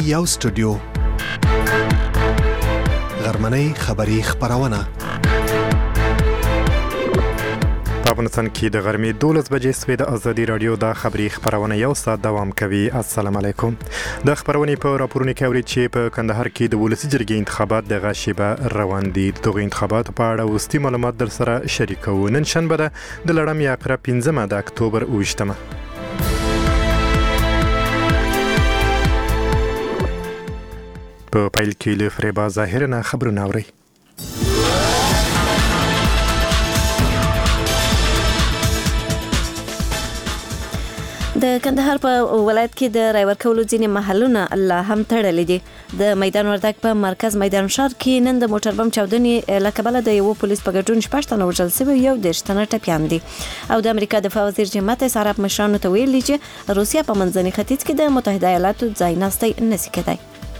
یو سټوډیو غرمنۍ خبری خبرونه په افغانستان کې د غرمې 12 بجې سوي د ازادي رادیو د خبری خبرونه یو ساعت دوام کوي. السلام علیکم. د خبرونې په راپورونو کې اوري چې په کندهار کې د ولسی جرګې انتخابات د غشيبه روان دي. دغه انتخابات په اړه وستي معلومات در سره شریکو. نن شنبه د لړم یاقره 15 د اکتوبر 28مه. په پایل کې له فریبا ظاهرنه خبرونه اوري. د کندهار په ولایت کې د رای ورکولو ځینې محلونه لا هم تړلې دي. د میدان وردګ په مرکز میدان ښار کې نن د موټر بم چاودنې له کبله د یو پولیس په ګډون 6 تنه وژل شوي، یو 10 تنه ټپیان دي. او د امریکا دفاع وزیر جیم ماتیس عرب مشرانو ته ویلي چې روسیا په منځني ختیځ کې د متحده ایالاتو ځای ناستی نشي کېدای.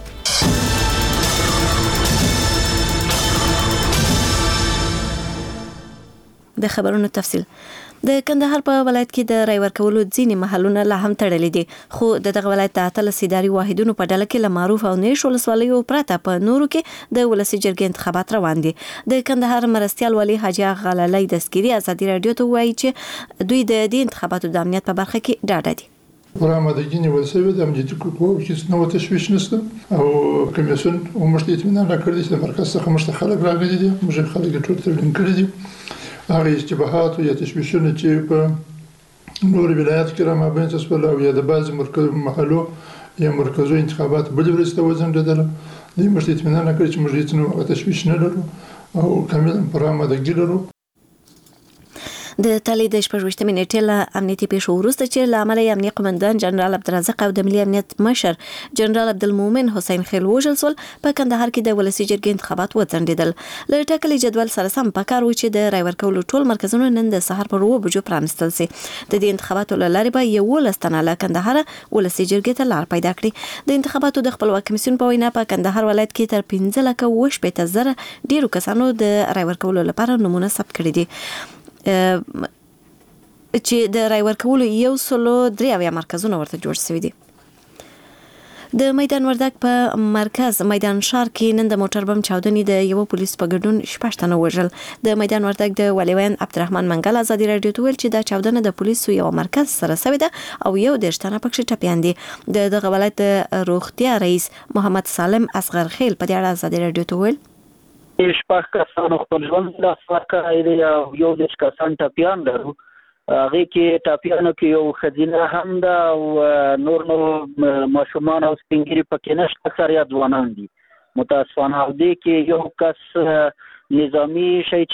د خبرونو تفصیل. د کندهار په ولایت کې د رای ورکولو ځینې محلونه لا هم تړلې دي، خو دغه ولایت د 13 اداري واحدونو په ډله کې له معروف او نیش ولسوالیو پرته په نورو کې د ولسی جرګې انتخابات روان دي. د کندهار مرستیال والی حاجی غلالي دسګيري ازادي رادیو ته وایي چې دوی د دې انتخاباتو د امنیت په برخه کې ډاډه دي. برآمدگی نیول شوی د امنیتي قواو هیڅ نوع تشویش نشته او کمیسیون موږ ته اطمینان راکړی چې د مرکز څخه موږ خلک راغلي دي، موږ خلک ټول ترلین کړی دي. هغه اشتباهات یا تشویشونه چې په نور ولایت کې را مابین تاسو او یا د بعض مرکز محلو یا مرکزو انتخابات بل ورسته وزندل دي، موږ ته اطمینان راکړی چې موږ هیڅ نوع تشویش نه لرو او کاملا برآمدگی لرو. د تالي د 28 نیټې له امنیتي پیښو وروسته چې له عملي امنیتي قومندان جنرال عبدالرزاق او د ملي امنیت مشر جنرال عبدالمؤمن حسین خیل وژل سول، په کندهار کې د ولسی جرګې انتخابات وځنډیدل. له ټاکلي جدول سره سم پکار و چې د رای ورکولو ټول مرکزونه نن د سهار پر 2 بجو پرانستل سي. د دې انتخاباتو لارې به یو لستانه له کندهار ولسی جرګې ته لار پیدا کړي. د انتخاباتو د خپلواک کمیسیون په وینا په کندهار ولایت کې تر 15,000 ډیرو کسانو د رای ورکولو لپاره نمونه ثبت کړي دي، چې د رای ورکولو 103 مرکزونه ورته جوړ شوي دي. د میدان وردګ په مرکز میدان ښار کې نن د موټر بم چاودنې د یو پولیس په ګډون 6 تنه وژل. د میدان وردګ د ولیوان عبدالرحمن منګل ازادي رادیو ته ویل چې دا چاودنه د پولیسو یو مرکز سره شوې ده او یو 10 تنه پکې ټپیان دي. دغه ولایت روغتیا رئیس محمد سالم اصغر خیل په دې اړه ازادي رادیو ته ویل: شپږ کسانو خپل ژوند له سرکړی او یو 10 کسان ټپیان لرو. هغه کې ټاپیانو کې یو خزینه هم ده او نور ماشومان او سپینګری پکې نشته، سره ځوانان دي. متاسفانه دې کې یو کس نظامی شهید.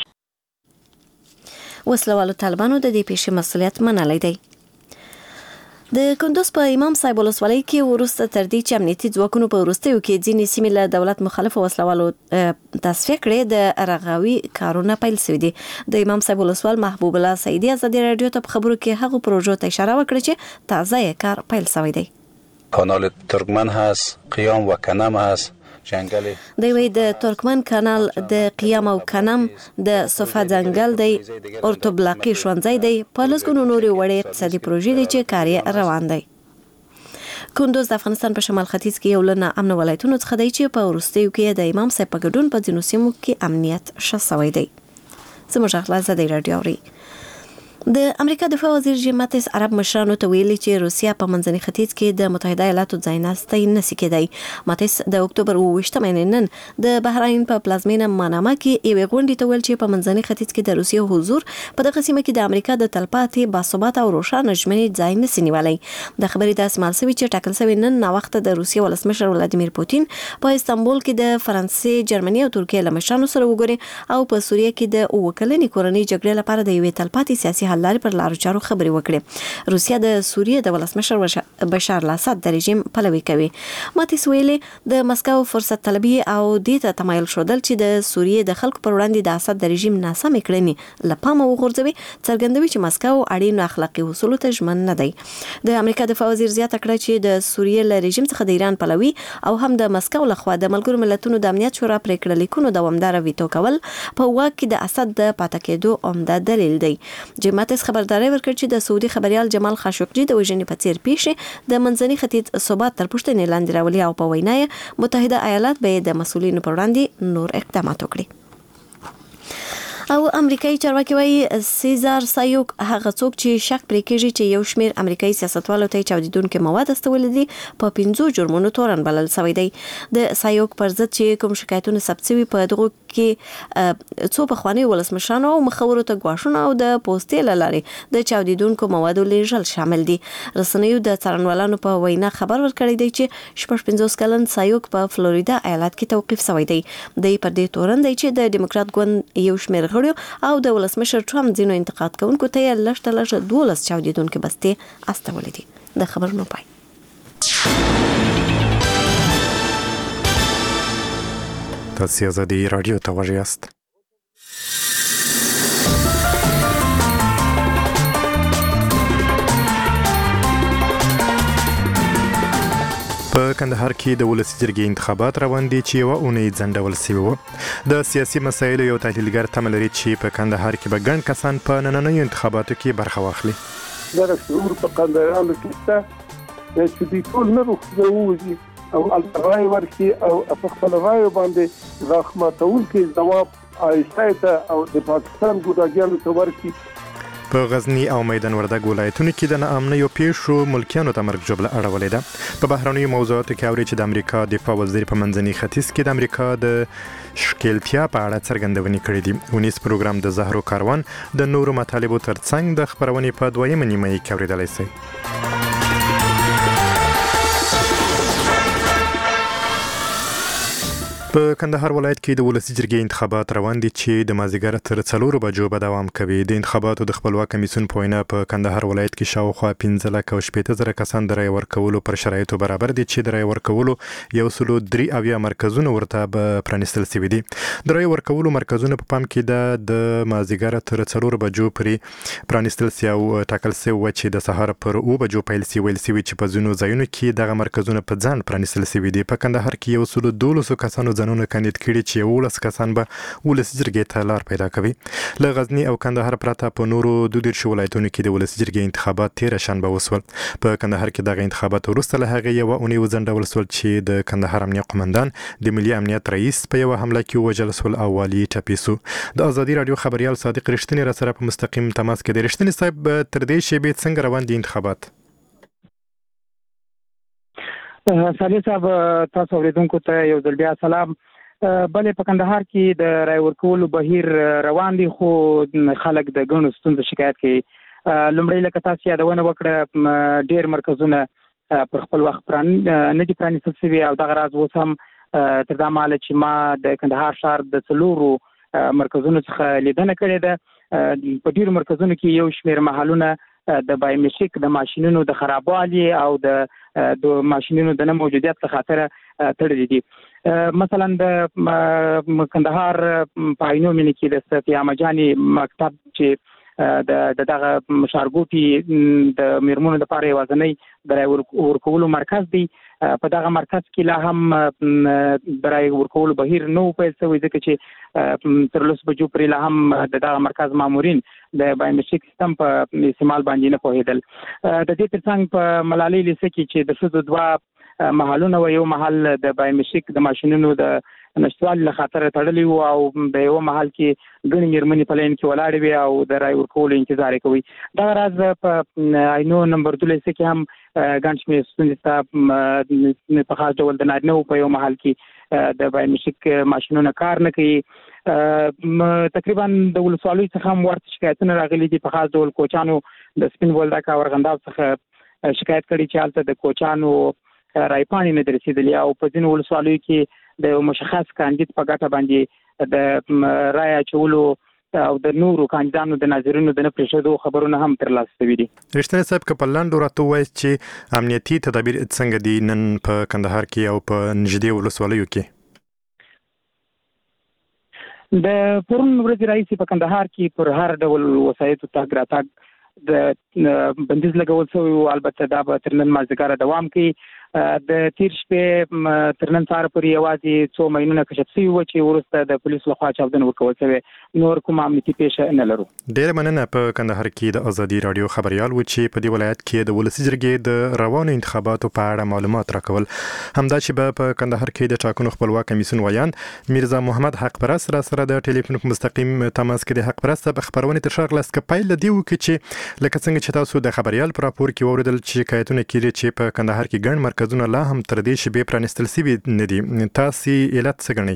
وسلوالو طالبانو د دې پیښې مسؤلیت منلی دی. د کندوز په امام صاحب ولسوالۍ کې ورسته تر دې چې امنیتي ځواکونو په وروستیو کې ځینې سیمې له دولت مخالف وسلوالو تصفیه کړې، د رغاوي کارونه پیل شوي دي. د امام صاحب ولسوال محبوب الله سعیدي ازادي رادیو ته په خبرو کې هغه پروژو ته اشاره وکړه چې تازه کار پیل شوی دی. کانال ترکمن هست، قیام و کنم هست، جنگل دوی د ترکمن کانال د قیام او کنم د صفه ځنګل دی، اورتوبلاقي شونځای دی، په لسګونو نورې وړې اقتصادي پروژې دي چې کار یې روان دی. کندوز د افغانستان په شمال ختیځ کې یو له ناامنه ولایتونو څخه دی چې په وروستیو کې د امام صاحب په ګډون په ځینو سیمو کې امنیت ښه شوی دی. زموږ اخلاص ازادي رادیو اوري. د امریکا دفاع وزیر جیم ماتیس عرب مشرانو ته ویلي چې روسیا په منځني ختیځ کې د متحده ایالاتو ځای ناستی نشي کېدای. ماتیس د اکتوبر 28مه نن د بحرین په پلازمینه ماناما کې یو غونډه ته ویل چې په منځني ختیځ کې د روسیا حضور په دغه سیمه کې د امریکا د تلپاتې باثبات او روښانه ژمنې ځای نشي نیولای. د خبرې د اسمال سوي چې ټاکل شوی نن نا وخت د روسیا ولسمشر ولادیمیر پوتین په استانبول کې د فرانسې، جرمني او ترکیه له مشرانو سره وګوري او په سوریه کې د وکلنې کورنۍ جګړې لپاره د یوې تلپاتې سیاسي حل لارې پر لارو چارو خبرې وکړي. روسیا د سوریه د ولسمشر بشار الاسد د رژیم پلوي کوي. ماتیس ویلي د مسکو فرصت طلبي او دې ته تمایل شودل چې د سوریه د خلکو پر وړاندې د اسد د رژیم ناسمې کړنې له پامه وغورځوي، څرګندوي چې مسکو اړین اخلاقي اصولو ته ژمن نه دی. د امریکا دفاع وزیر زیاته کړه چې د سوریه له رژیم څخه د ایران پلوي او هم د مسکو لخوا د ملګرو ملتونو د امنیت شورا پریکړه لیکونو دوامدار ویتو کول په واک کې د اسد د پاتې کېدو عمده دلیل دی. جیم ماتس خبرداري ورکړ چې د سعودي خبريال جمال خاشقجي د وژنې په څیر پیښې د منځني ختیځ ثبات تر پوښتنې لاندې راولي او په وینا یې متحده ایالات به د مسؤلینو پر وړاندې نور اقدامات وکړي. او امریکایي چارواکي وايي سیزار سایوک هغه څوک چې شک پرې کېږي چې یو شمېر امریکایي سیاستوالو ته چاودیدونکو مواد استولي دي په 5 جرمونو تورن بلل شوی دی. د سایوک پر ضد چې کوم شکایتونه ثبت شوي په دغه کې څو پخواني ولسمشرانو او مخورو ته غواښونه او د پوسټې لارې د چاودیدونکو موادو لیږل شامل دي. رسنیو د څارنوالانو په وینا خبر ورکړی دی چې 55 کلن سایوک په فلوریدا ایالت کې توقیف شوی دی. د پر دې تورن دی چې د دیموکرات ګوند یو شمېر او د ولسمشر ټرمپ ځینو انتقاد کوونکو ته لږ 12 چاودیدونکو بستې استولې دي. د خبرونو پای. تاسو آزادي رادیو ته غوږ یاست. په کندهار کې د ولسی جرګې انتخابات روان دي چې یو اونۍ ځنډول شوی و. د سیاسي مسایلو یو تحلیلګر تمه لري چې په کندهار کې به ګڼ کسان په نننیو انتخاباتو کې برخه واخلي. دا شعور په کندهار کې شته چې د ټول نه وځي او الرای ورکي او په خپل رای باندې راخماتول کې جواب آیسته او د پاکستان ګوډاګیانو ته ورکي. په غزنی او میدان وردګ ولایتونو کې د ناامنیو پیښو ملکیانو ته مرګ جوړه اړولې ده. په بهرنیو موضوعاتو کې اوري چې د امریکا دفاع وزیر په منځني ختیځ کې د امریکا د شکلتیا په اړه څرګندونې کړې دي. ونیس پروګرام د زهرو کاروان د نورو مطالبو ترڅنګ د خبرونې په 2مه نیمه کې اوریدلای شئ. په کندهار ولایت کې د ولسی جرګې انتخابات روان دي چې د مازیګر تر 4 بجو به دوام کوي. د انتخاباتو د خپلواک کمیسیون په وینا په کندهار ولایت کې شاوخوا 15,000 کسان د رای ورکولو پر شرایطو برابر دي چې د رای ورکولو 103 مرکزونه ورته به پرانیستل شوي دي. د رای ورکولو مرکزونه په پام کې د مازیګر تر 4 بجو پورې پرانیستل شوي او ټاکل شوي و چې د سهار پر 2 بجو پیل شي ویل شوي چې په ځینو ځایونو کې دغه مرکزونه په ځان پرانیستل شوي دي. په کندهار کې 112 کسانو ځانونه کاندید کړي چې 11 کسان به ولسی جرګې ته لار پیدا کوي. له غزنی او کندهار پرته په نورو 12 ولایتونو کې د ولسی جرګې انتخابات 13 شنبه وسول. په کندهار کې دغه انتخابات وروسته له هغه یو اونۍ وځنډول شول چې د کندهار امنیت قومندان د ملي امنیت رئیس په یو حمله کې وژل شول او والی ټپي شو. د آزادي رادیو خبريال صادق رښتینی را سره په مستقیم تماس کې دی. رښتینی صاحب تر دې شیبې څنګه روان دي انتخابات؟ صالح صاحب تاسو اوریدونکو ته یو ځل بیا سلام. بلې په کندهار کې د رای ورکولو بهیر روان دي خو خلک د ګڼو ستونزو شکایت کوي. لومړی لکه تاسو یادونه وکړه ډېر مرکزونه پر خپل وخت نه دي پرانیستل شوي او دغه راز اوس هم تر دا مهاله چې ما د کندهار ښار د 4 مرکزونو څخه لیدنه کړې ده. په ډېرو مرکزونو کې یو شمېر محلونه د بایومټریک د ماشینونو د خرابوالي او د ماشینونو د نه موجودیت څخه خاطر تړلي دي. مثلا د کندهار په عینو مینه کې د صفیه مجانی مکتب چې د دغه شارګوټي د میرمنو لپاره یوازنی د رای ورکولو مرکز دی. په دغه مرکز کې لا هم د رای ورکولو بهیر نه پیل شوی ځکه چې تر 10 بجو پرې لا هم دغه مرکز مامورین د بایومټریک سیستم په استعمال باندې نه پوهیدل. د دې ترڅنګ په ملالۍ لیسه کې چې د شذو دوا محلونه و یو محل د بایومټریک د ماشینونو د نشټوالي له خاطر تړلی و او د یو محل کې ګڼې میرمنې په لین کې ولاړې وي او د رای ورکولو انتظار کوي. دا راز په عینو نمبر 2 لیسه کې هم ګڼ شمېر ستونزې په خاص ډول د نارینه‌و په یو محل کې د بایومټریک ماشینونه کار نه کوي. تقریبا د ولسوالیو څخه هم ورته شکایتونه راغلي دي. په خاص ډول کوچانو د سپین بولدک او ارغنداب څخه شکایت کړي چې هلته د کوچانو رایپاڼې نه رسیدلې او په ځینو ولسوالیو کې د مشخص کاندید په ګټه باندې د رای اچولو او د نورو کاندیدانو د ناظرینو د نه پرېښودو خبرونه هم ترلاسه شوي دي. رښتینی صاحب که په لنډو راته ووایاست چې امنیتي تدابیر څنګه دي نن په کندهار کې او په نږدې ولسوالیو کې؟ د پرون ورځې راهیسې په کندهار کې پر هر ډول وسایطو تګ راتګ د بندیز لګول شوی و. البته دا به تر نن مازدیګره دوام کوي. د تیر شپې تر نن سهار پورې یوازې څو ماینونه کشف شوي وو چې وروسته د پولیسو لخوا چاودنه ورکول شوې، نور کوم امنیتي پیښه نه لرو. ډېره مننه. په کندهار کې د ازادي رادیو خبريال و چې په دې ولایت کې د ولسي جرګې د روانو انتخاباتو په اړه معلومات راکول. همدا چې په کندهار کې د ټاکنو خپلواک کمیسیون ویان میرزا محمد حق پرست را سره د ټلیفون په مستقیم تماس کې د حق پرست په خبرونه تر شغله سکپایل دی وکړي چې لکه څنګه چې تاسو د خبريال پر راپور کې اوریدل چې شکایتونه کړي چې په کندهار کې ګڼ مرکزونه لا هم تر دې شی به پرانستل سوي نه دي، تاسو علت څه ګڼئ؟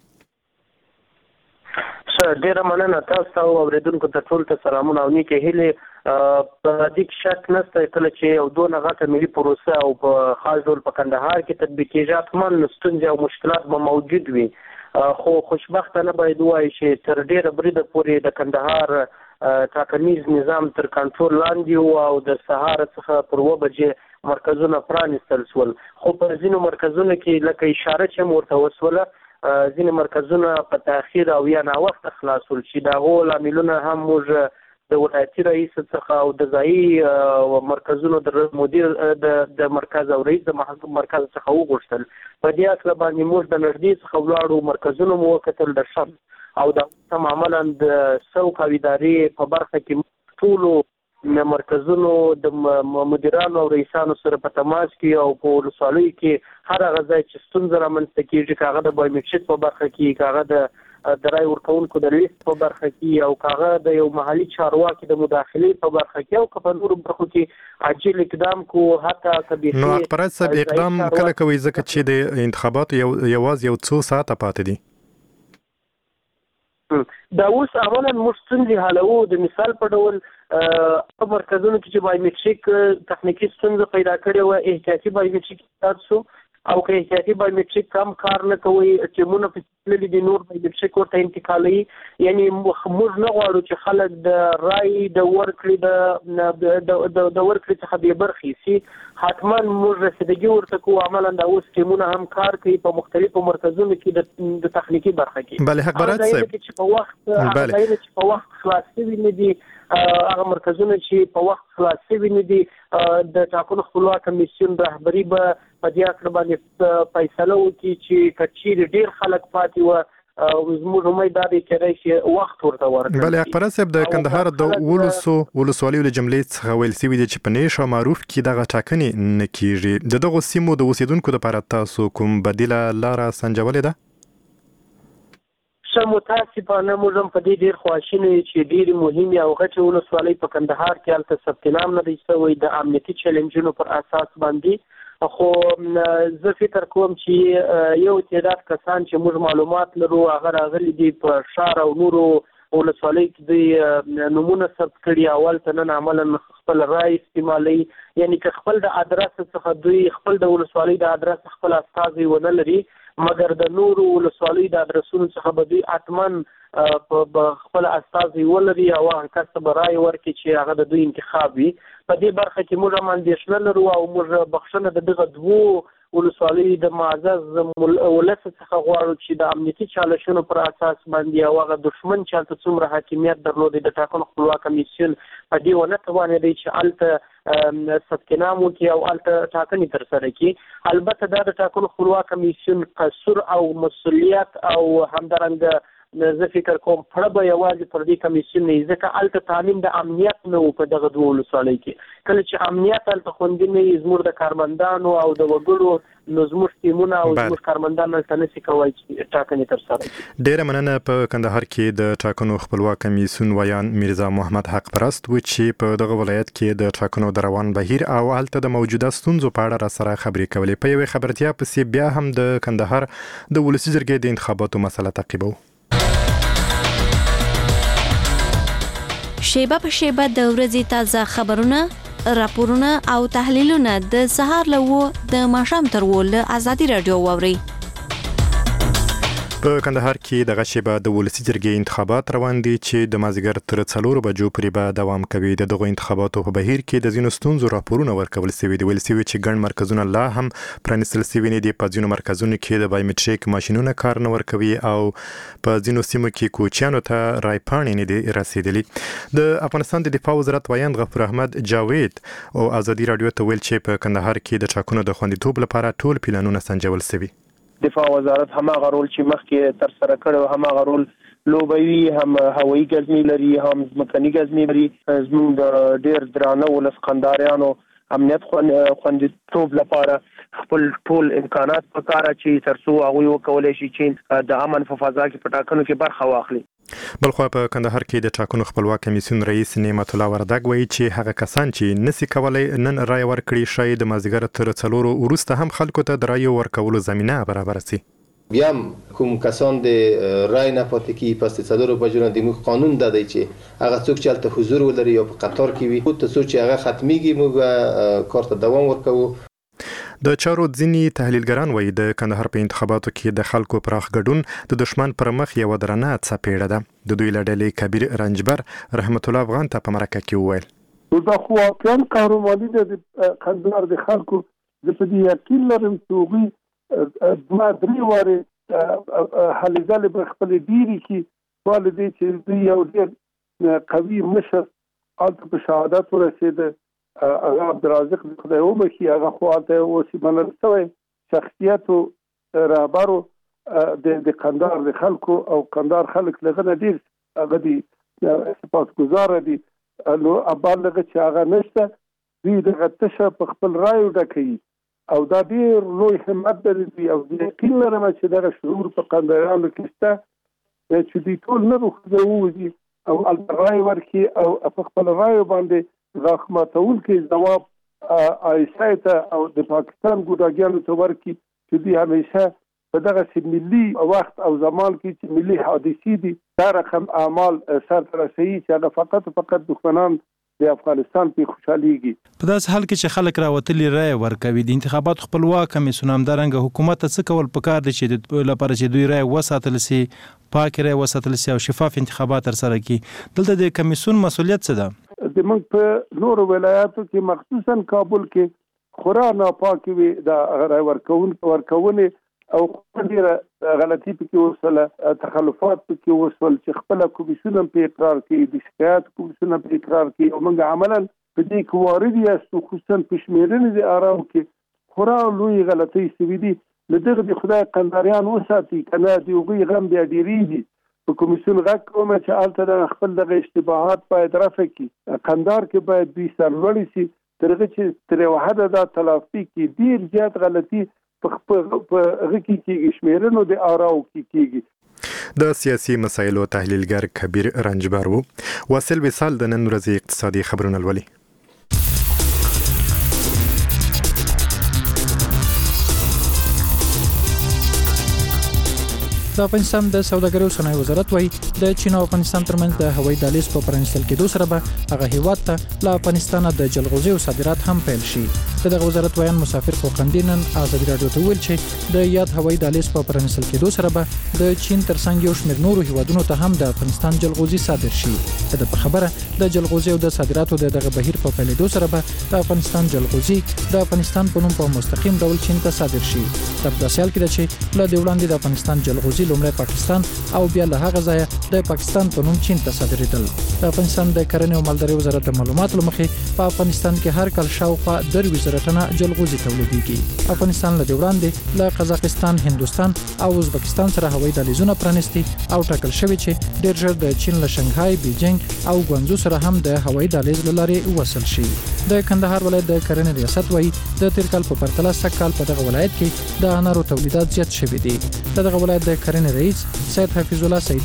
ډیره مننه تاسو او اوریدونکو ته ټول ته سلامونه او نیکه هیله. په دې شک نشته کله چې یو دوه غټه ملي پروسه او په خاص ډول په کندهار کې تطبیق کېږي حتماً ستونزې او مشکلات به موجود وي، خو خوشبختانه باید وایي چې تر ډیره بریده پورې د کندهار ټاکنیز نظام تر کنټرول لاندې او د سهار څخه پر 9 بجې مرکزونه پرانستل شول، خو په ځینو مرکزونو کې لکه اشاره چې ورته وسوله ځینې مرکزونه په تاخیر او یا ناوخته خلاصول چې د هغو لاملونه هم موږ د ولایتي رئیس څخه او د ځایي مرکزونو د مدیر د مرکز او رئیس د مرکز څخه وغوښتل. په دې اصل باندې موږ د نږدې څخه ولاړو مرکزونو مو وکتل د شب او د تماما د سوق او ادارې په برخه کې ټولو مرکزونو د مدیرانو او رئیسانو سره په تماس کې او په ولسوالۍ کې هر هغه ځای چې ستونزه رامنځته کېږي، کاغه د بایومټریک په برخه کې، کاغه د رای ورکوونکو د لیست په برخه کې، او کاغه د یو محلي چارواکي د مداخلې په برخه کې، او په نورو برخو کې عاجل اقدام کو حتی کبيري. نو خبرات صاحب اقدام کله کوي ځکه چې د انتخاباتو یوازې یو څو ساعته پاتې دي؟ دا اوس اولا موږ ستونزې حلوو. د مثال په ډول په مرکزونو کې چې بایومټریک تخنیکي ستونزه پیدا کړې وه، احتیاطي بایومټریک ایجاد شو، او که احتیاطي بایومټریک کم کار نه کوي، ټیمونه پسې تللي دي نور بایومټریک ورته انتقالوي. یعنی موږ نه غواړو چې خلک د رای د ورکړې د ورکړې څخه بې برخې شي، حتما موږ رسیدګي ورته کوو. عملا دا اوس ټیمونه هم کار کوي په مختلفو مرکزونو کې د تخنیکي برخه کې. بله حق برات صاحب چې په وخت خلاص شوي نه دي، هغه مرکزونه چې په وخت خلاص شوي نه دي، د ټاکنو خپلواک کمیسیون رهبري به په دې اړه باندې فیصله وکړي چې که چیرې ډېر خلک پاتې وه، زموږ امید دا دی کېدای شي وخت ورته ورکړي. بله اکبر صاحب د کندهار د ولسوالیو له جملې څخه ویل شوي دي چې په نیش او معروف کې دغه ټاکنې نه کېږي. د دغو سیمو د اوسېدونکو لپاره تاسو کوم بدیله لاره سنجولې ده؟ متاسفانه موږ هم په دې ډېر خواشینو یو چې ډېرې مهمې او غټې ولسوالۍ په کندهار کې هلته ثبت نام نه دی شوی د امنیتي چیلنجونو پر اساس باندې. خو زه فکر کوم چې یو تعداد کسان چې موږ معلومات لرو هغه راغلي دي په ښار او نورو ولسوالۍ کې دوی نومونه ثبت کړي، اول ته نن عملا خپل رای استعمالوي. یعنی که خپل د ادرس څخه دوی خپل د ولسوالۍ د ادرس خپل استازي ونه لري، مګر د نورو ولسوالیو د ادرسونو څخه به دوی حتما په خپل استازي ولري او هغه کس به رای ورکړي چې هغه د دوی انتخاب وي. په دې برخه کې موږ هم اندېښنه لرو او موږ بخښنه د دغه دوو ولسوالیو د معزز ولس څخه غواړو چې د امنیتي چالشونو پر اساس باندې او هغه دښمن چې هلته څومره حاکمیت درلودی د ټاکنو خپلواک کمیسیون په دې ونه توانېدی چې هلته ثبت نام وکړي او هلته ټاکنې ترسره کړي. البته دا د ټاکنو خپلواک کمیسیون قصور او مسؤلیت او همدارنګه زه فکر کوم پړه به یوازې پر دې کمیسیون نه وي، ځکه هلته تعلیم د امنیت نه و په دغه دوو ولسوالیو کې. کله چې امنیت هلته خوندي نه وي، زموږ د کارمندانو او د وګړو نو زموږ ټیمونه او زموږ کارمندان هلته نشي کولی چې ټاکنې ترسره کړي. ډېره مننه. په کندهار کې د ټاکنو خپلواک کمیسیون ویان میرزا محمد حق پرست و چې په دغه ولایت کې د ټاکنو د روان بهیر او هلته د موجوده ستونزو په اړه راسره خبرې کولې. په یوې خبرتیا پسې بیا هم د کندهار د ولسي جرګې د انتخاباتو مسله تعقیبو. شیبه په شیبه د ورځې تازه خبرونه، راپورونه او تحلیلونه د سهار له 9 د ماښام تر 10 له ازادي رادیو واوري. په کندهار کې د غشبه د ولسی جرګې انتخابات روان دي چې د مازیګر تر 4 بجو پورې به دوام کوي. د دغه انتخاباتو په بهیر کې د ځینو ستونزو راپورونه ورکول شوي دي. ویل شوي چې ګڼ مرکزونه لا هم پرانیستل شوي دي. په ځینو مرکزونو کې د بایومټریک ماشینونه کار نه ورکوي او په ځینو سیمو کې کوچیانو ته رایپاڼې نه دي رسیدلي. د افغانستان د دفاع وزارت وایند غفور احمد جاوید او ازادي رادیو ته ویل چې په کندهار کې د ټاکنو د خوندیتوب لپاره ټول پلانونه سنجول شوي. دفاع وزارت هماغه رول چې مخکې تر سره کړو هماغه رول لوبوي، هم هوایي غزنی لري، هم ځمکني غزنی لري. زموږ د ډېر درانه ولس قنداریانو امنیت خوندیتوب لپاره خپل ټول امکانات پکاره چې ترڅو هغوی وکولای شي چې د امن په فضا کې په ټاکنو کې برخه واخلي. بلخوا په کندهار کې د ټاکنو خپلواک کمیسیون رئیس نعمت الله وردګ وایي چې هغه کسان چې نسی کولای نن رای ورکړي شي د مازیګر تر 4 وروسته هم خلکو ته د رای ورکولو زمينه برابر شي. بیا کوم کسان د رای نه پاتې کی پس د 4 بجو د موږ قانون دادی چې هغه څوک چې الته حضور ولري یا په قطار کې وي ته څوک چې هغه ختميږي موږ کارت دوام ورکوو. د چارو ځینی تحلیلګران وایي د کندهار په انتخاباتو کې د خلکو پراخ ګډون د دشمن پر مخ یو درنه څپېړه ده. د دوی لړلې کبیر رنجبر رحمت الله افغان ته په مرکه کې وویل دا خو واقعا قهرماني د کندهار د خلکو د په دې یقین لرم چې ما درې واره هلې ځلې په خپل ډیری کې والدې چې یو ډېر قوي مشر الته په شهادت ورسېده. هغه عبدالرازق خدای وبخي هغه خواته اوس منل شوی شخصیتو رهبرو د قندهار د خلکو او قندهار خلک لغنه ډیر هغه دي سپاسګزار دي. نو ابالغه چې هغه نشته دوی دغه تشه په خپل رایو ډکوي او دا ډیر لوی همت لري او د یقین لرم چې دغه شعور په قندهارانو کې شته چې دوی ټول نه وځي او الرای ورکي او په خپل رایو باندې راخماتول کې جواب آیسایته او د پاکستان ګوډاګیانو ته ورکي چې دوی همیشه په دغه ملي وخت او زمان کې چې ملي حادثې دي دا رقم اعمال سرته رسوي چې هغه فقط دښمنان د افغانستان په خوشحاليږي. په داسې حال کې چې خلک راوتلي رای ورکوي د انتخابات خپلواک کمیسیون همدارنګه حکومت څه کول پکار دي چې لپاره چې دوی رای وساتل سي پاک رای وساتل سي او شفاف انتخابات ترسره کړي. دلته د کمیسیون مسؤلیت څه ده؟ د موږ په نورو ولایاتو کې مخصوصا کابل کې خورا ناپاکي وي د رای ورکونې او ډېره غلطي پکې وسوله تخلفات پکې وسول چې خپل کمیسیون په اقرار کې د شکایت کمیسیون په اقرار کې او موږ عملاً په دې کې وارد یاستو خصوصا پښمیرنې د آرام کې خورا لوی غلطي سوي دي. لدغه د خدای قنداریان وساتي کنه دی وګي غم دی ډیریږي په کمیسیون غږ کوم چې الته خپل د اشتباهات باید رفع کړي. قندهار کې باید دوی سرلوړي شي ترغه چې تر وحده د تلافي کې ډیر زیات غلطي په غکی کې شمیرنو د آراو کې د سیاسي مسایلو تحلیلګر کبیر رنجبر وو. واصل وصال د نن ورځې اقتصادي خبرونه لولي. د افغانستان د سوداګرۍ او صنایع وزارت وايي د چین او افغانستان ترمنځ د هوایي دهلیز په پرانیستل کېدو سره به هغه هیواد ته له افغانستان د جلغوزي او صادرات هم پیل شي. دغه وزارت وایي مسافر خوقندینن ازادي رادیو ته ویل چې د یاد هوایي دهلیز په پرانیستل کېدو سره به د چین ترڅنګ یو شمېر نورو هیوادونو ته هم د افغانستان جلغوزي صادر شي. د په خبره د جلغوزي او د صادراتو دغه بهیر په پیلېدو سره به د افغانستان جلغوزي د افغانستان په نوم په مستقیم ډول چین ته صادر شي. د داسیال کې چې له وړاندې د افغانستان جلغوزي لومړی پاکستان او بیا له هغه ځایه د پاکستان په نوم چین ته صادرېدل. د افغانستان د کرنې او مالدارۍ وزارت د معلوماتو لمخې په افغانستان کې هر کال شاوخوا 2 ټنه جلغوزي تولیدېږي. افغانستان له وړاندې له قزاقستان، هندوستان او ازبکستان سره هوایي دهلیزونه پرانیستي او ټاکل شوی چې ډېر ژر د چین له شنګهای، بیجینګ او ګوانزو سره هم د هوایي دهلیز لارې وصل شي. د کندهار ولایت د کرنې ریاست وایي د تیر کال په پرتله سږ په دغه ولایت کې د انارو تولیدات زیات شوي دي. دغه ولایت د کرنې رئیس سید حفیظ الله سیدی نن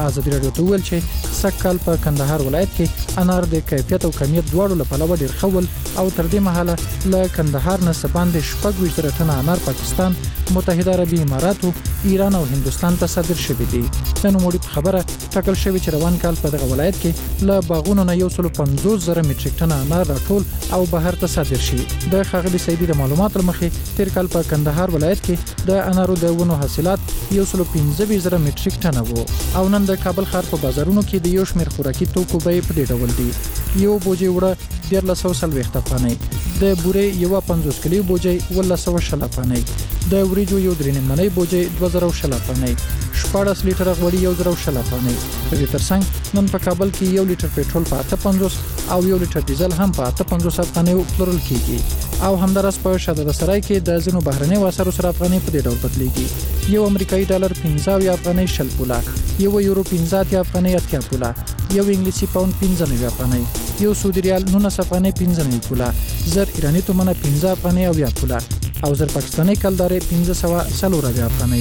ازادي راډیو ته ویل چې سږکال په کندهار ولایت کې انار د کیفیت او کمیت دواړو له پلوه ډیر خول او تر دې مهاله له کندهار نه سباندې 26 ټنه انار پاکستان، متحده عربي اماراتو، ایران او هندستان ته صادر شوي دي. د نوموړي خبره ټاکل شوې چې روان کال په دغه ولایت کې له باغونو نه 150,000 متریک ټنه انار راټول او بهر ته صادر شي. د ښاغلي سیدي د معلوماتو مخې تیر کال په کندهار ولایت کې د انارو د ونو حاصلات 115,000 متریک ټنه وو او نن د کابل ښار په بازارونو کې د یو شمېر خوراکي توکو بیې په دې ډول دي. یو بوجي وړه 1340 افغانۍ، د بورې یو 50 کیلو بوجي 1200 افغانۍ، د وریجو یو 3 منۍ بوجي 2000 افغانۍ، 14 لیټر غوړي 1000 افغانۍ. په دې ترڅنګ نن په کابل کې 1 لیټر پېټرول په 58 او 1 لیټر ډیزل هم په 58 افغانۍ پلورل کیږي او همدارس په شهزاده سرای کې د ځینو بهرنۍ وسایلو سره افغانۍ په دې ډول بدلیږي. یو امریکایي ډالر 15 افغانۍ 60 پوله، یو یورو 15 افغانۍ 80 پوله، یو انګلیسي پاوند 15 افغانۍ، یو سعودي ریال 19 افغانۍ 15 پوله، زر ایرانی تومنه 15 افغانۍ 90 پوله او زر پاکستاني کلدارې 1540 افغانۍ.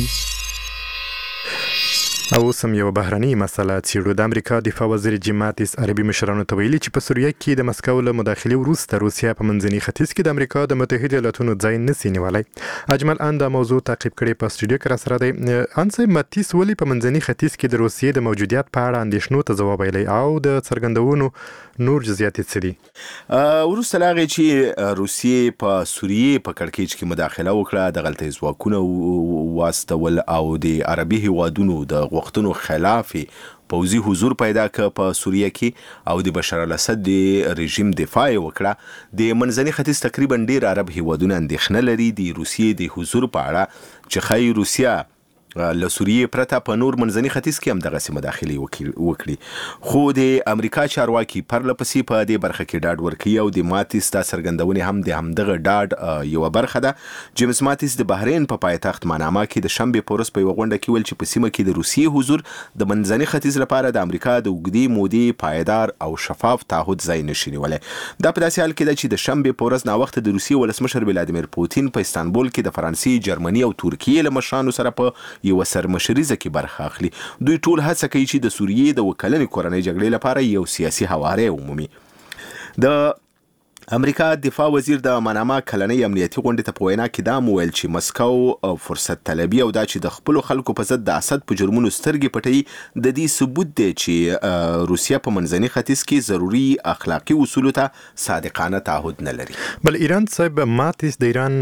او سم یو بهرنۍ مسله څیړو. د امریکا دفاع وزیر جیم ماتیس عربي مشرانو ته ویلي چې په سوریه کې د مسکو له مداخلې وروسته روسیا په منځني ختیځ کې د امریکا د متحده ایالاتونو ځای نشي نیولی. اجمل ان د موضوع تعقیب کړي په استودیو کې راسره دی. انسه ماتیس ولي په منځني ختیځ کې د روسیې د موجودیت په اړه اندېښنو ته ځواب ویلی او د څرګندونو نور جزئیات څه دي؟ وروسته لا غي چې روسیې په سوریه په کړکېچ کې مداخله وکړه، د غلطي ځواکونه واستول او د عربي هیوادونو د غوښتنو خلاف پوځي حضور پیدا ک په سوریه کې او د بشار الاسد د رژیم دفاع وکړه. د منځني ختیځ تقریبا ډیر عرب هیوادونه اندېښنه لري د روسیې د حضور په اړه چې خای روسیا له سوریې پرته په نور منځني ختیځ کې هم دغه مداخله وکړي. خو د امریکا چارواکي پرلپسې په دې برخه کې ډاډ ورکوي او د ماتیس د څرګندونې هم د همدغه ډاډ یو برخه ده. جیمز ماتیس د بحرین په پایتخت منامه کې د شنبه په ورځ په یو غونډه کې ویل چې په سیمه کې د روسیې حضور د منځني ختیځ لپاره د امریکا د اوږدې مودې پایدار او شفاف تعهد ځای نشي نیولی. دا په داسې حال کې ده چې د شنبه په ورځ ناوخته د روسیې ولسمشر ولادیمیر پوتین په استانبول کې د فرانسې، جرمني او ترکیې له مشرانو سره په یو سرمشریزه کې برخه اخلي. دوی ټول هڅه کوي چې د سوریې د وکلنې کورنۍ جګړې لپاره یو سیاسي هواری ومومي. د امریکا دفاع وزیر د منامه کلنۍ امنیتي غونډې ته په وینا کې دا وویل چې مسکو فرصت طلبي او دا چې د خپل خلکو په ضد د اسد په جرمونو سترګې پټي د دې ثبوت دی چې روسیا په منځني ختیځ کې ضروري اخلاقی اصولو ته صادقانه تعهد نه لري. بل ایران صاحب ماتیس د ایران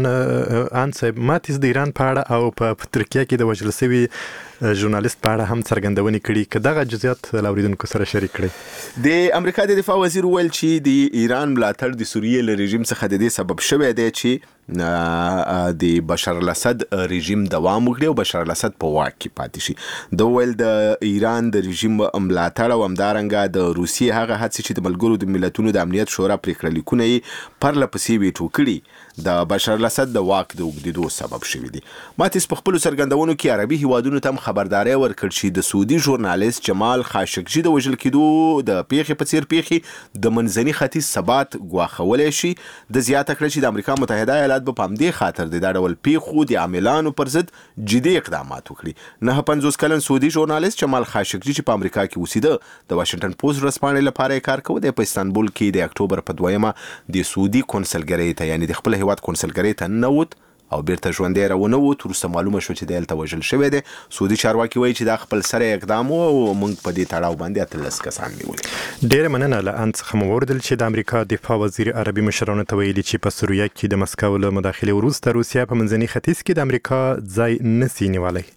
په اړه او په ترکیه کې د وژل شوي ژورنالیست په اړه هم څرګندونې کړي که دغه جزئیات له اوریدونکو سره شریک کړي. د امریکا د دفاع وزیر ویل چې د ایران ملاتړ د سوریې له رژیم څخه د دې سبب شوی دی چې د بشار الاسد رژیم دوام وکړي او بشار الاسد په واک کې پاتې شي. د ویل د ایران د رژیم ملاتړ او همدارنګه د روسیې هغه هڅې چې د ملګرو د ملتونو د امنیت شورا پریکړه لیکونه یې پرلپسې ویټو کړي د بشار الاسد د واک د اوږدېدو سبب شوي دي. ماتیس په خپلو څرګندونو کې عربي هیوادونو ته هم خبرداری ورکړ چې د سعودي ژورنالیست جمال خاشقجي د وژل کېدو د پیښې په څیر پیښې د منځني ختیځ ثبات ګواښولی شي. د زیاته کړه چې د امریکا متحده ایالات به په همدې خاطر د دا ډول پیښو د عاملانو پر ضد جدي اقدامات وکړي. 50 کلن سعودي ژورنالیست جمال خاشقجي چې په امریکا کې اوسېده د واشنګټن پوسټ ورځپاڼې لپاره یې کار کوي. په استانبول کې د اکتوبر په 2 د سعودي کنسلګرۍ ته یعنی د خپل هیواد کنسلګرۍ ته ننوت او بیرته ژوندی راونوت. وروسته معلومه شو چې دلته وژل شوی دی. سعودي چارواکي وایي چې دا خپل سره اقدام او موږ په دې تړاو باندې 13 کسان نیولي. ډېره مننه. له ان څخه مو واوریدل چې د امریکا دفاع وزیر عربي مشرانو ته ویلي چې په سوریه کې د مسکو له مداخلې وروسته روسیا په منځني ختیځ کې د امریکا ځای نشي نیولی.